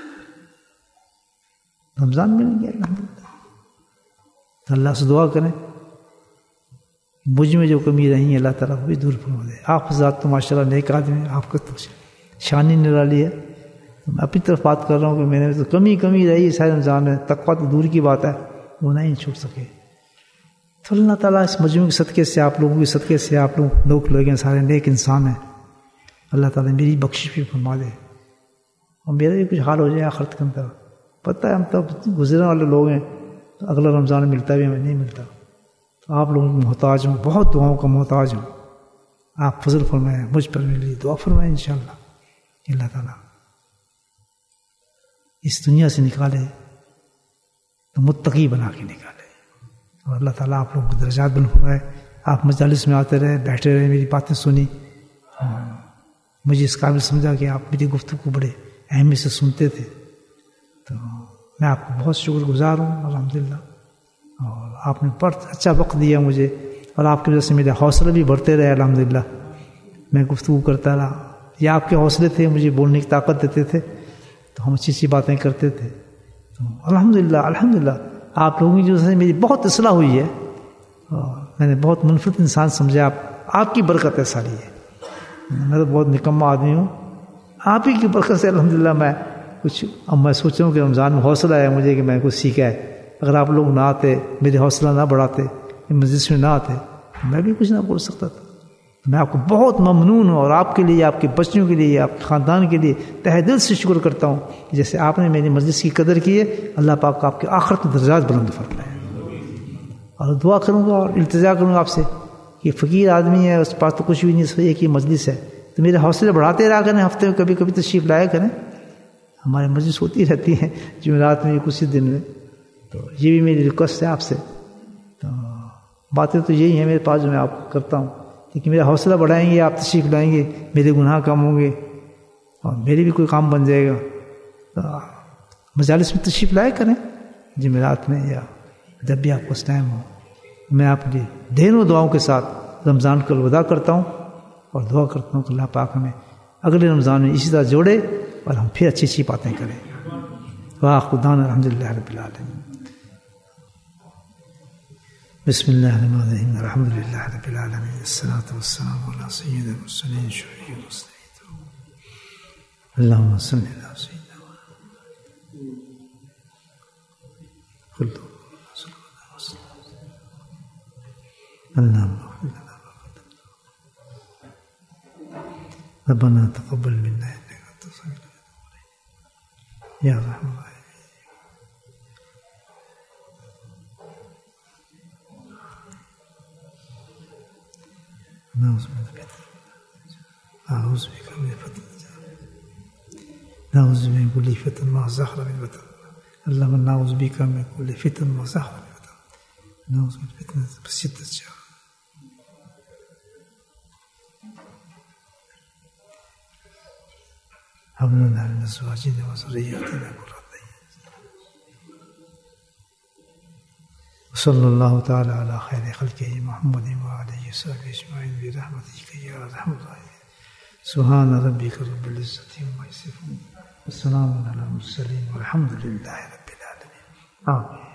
رمضان مل گیا الحمدللہ، تو اللہ سے دعا کریں مجھ میں جو کمی رہی ہے اللہ تعالیٰ کو بھی دور فرما دے۔ آپ ذات تو ماشاءاللہ نیک آدمی، آپ کا تو شان ہی نرالی ہے، میں اپنی طرف بات کر رہا ہوں کہ میں نے تو کمی کمی رہی ہے سارے رمضان میں، تقویٰ تو دور کی بات ہے، وہ نہیں چھوٹ سکے۔ تو اللہ تعالیٰ اس مجموعے کے صدقے سے، آپ لوگوں کے صدقے سے، آپ لوگ لوگ لوگ ہیں سارے نیک انسان ہیں، اللہ تعالیٰ میری بخشش بھی فرما دے اور میرا بھی کچھ حال ہو جائے آخرت کے اندر۔ پتہ ہے ہم تو گزرنے والے لوگ ہیں، تو اگلا رمضان ملتا بھی ہمیں نہیں ملتا، تو آپ لوگوں کو محتاج ہوں، بہت دعاؤں کا محتاج ہوں، آپ فضل فرمائیں مجھ پر، میرے لیے دعا فرمائیں انشاءاللہ، اللہ تعالیٰ اس دنیا سے نکالے تو متقی بنا کے نکالے، اور اللہ تعالیٰ آپ لوگوں کو درجات بلند فرمائے۔ آپ مجالس میں آتے رہے، بیٹھے رہے، میری باتیں سنی، مجھے اس قابل سمجھا کہ آپ میری گفتگو کو بڑے اہمیت سے سنتے تھے، تو میں آپ کو بہت شکر گزار ہوں الحمدللہ، اور آپ نے بہت اچھا وقت دیا مجھے، اور آپ کی وجہ سے میرے حوصلے بھی بڑھتے رہے الحمدللہ، میں گفتگو کرتا رہا، یہ آپ کے حوصلے تھے، مجھے بولنے کی طاقت دیتے تھے، تو ہم اچھی اچھی باتیں کرتے تھے، تو الحمدللہ الحمدللہ آپ لوگوں کی وجہ سے میری بہت اصلاح ہوئی ہے، اور میں نے بہت منفرد انسان سمجھا، آپ آپ کی برکت ہے ساری ہے، میں تو بہت نکما آدمی ہوں، آپ ہی کی برکت سے الحمدللہ میں کچھ، اب میں سوچ رہا ہوں کہ رمضان میں حوصلہ ہے مجھے کہ میں کچھ سیکھا ہے، اگر آپ لوگ نہ آتے، میرے حوصلہ نہ بڑھاتے، مجلس میں نہ آتے، میں بھی کچھ نہ بول سکتا تھا، میں آپ کو بہت ممنون ہوں، اور آپ کے لیے، آپ کے بچوں کے لیے، آپ کے خاندان کے لیے تہ دل سے شکر کرتا ہوں کہ جیسے آپ نے میری مجلس کی قدر کی ہے، اللہ پاک آپ کے آخرت میں درجات بلند فرمائے۔ اور دعا کروں گا اور التجا کروں گا آپ سے کہ فقیر آدمی ہے، اس کے پاس تو کچھ بھی نہیں، صرف ایک ہی مجلس ہے، تو میرے حوصلے بڑھاتے رہا کریں، ہفتے میں کبھی کبھی تشریف لایا کریں، ہمارے مجلس ہوتی رہتی ہیں جمعرات میں کچھ دن میں، تو یہ بھی میری ریکویسٹ ہے آپ سے۔ تو باتیں تو یہی ہیں میرے پاس جو میں آپ کو کرتا ہوں، لیکن میرا حوصلہ بڑھائیں گے، آپ تشریف لائیں گے، میرے گناہ کم ہوں گے اور میرے بھی کوئی کام بن جائے گا۔ تو مجالس میں تشریف لایا کریں جمعرات میں یا جب بھی آپ کو ٹائم ہو۔ میں آپ کے ڈھیروں دعاؤں کے ساتھ رمضان کو الوداع کرتا ہوں اور دعا کرتا ہوں کہ اللہ پاک ہمیں اگلے رمضان میں اسی طرح جوڑے اور ہم پھر اچھی اچھی باتیں کریں۔ وآخر دعوانا الحمد للہ رب العالمین۔ بسم اللہ الرحمن الرحیم، الحمد للہ رب العالمین، الصلاۃ والسلام علی سید المرسلین شفیع المذنبین، اللہم صل علی سیدنا محمد اللہم اغفر لنا ربنا تقبل منا انک انت السمیع العلیم یا ارحم الراحمین۔ نعوذ بک من فتنة نعوذ بک من کل فتنة ما ظہر من بطن، اللہم نعوذ بک من کل فتنة ما ظہر من بطن، نعوذ من فتنة المسیح الدجال۔ هب لنا من ازواجنا وذرياتنا قرة اعین۔ وصلی اللہ تعالی علی خیر خلقہ محمد وآلہ وصحبہ اجمعین برحمتک یا ارحم الراحمین۔ سبحان ربک رب العزۃ عما یصفون، والسلام علی المرسلین والحمد للہ رب العالمین۔ آمین۔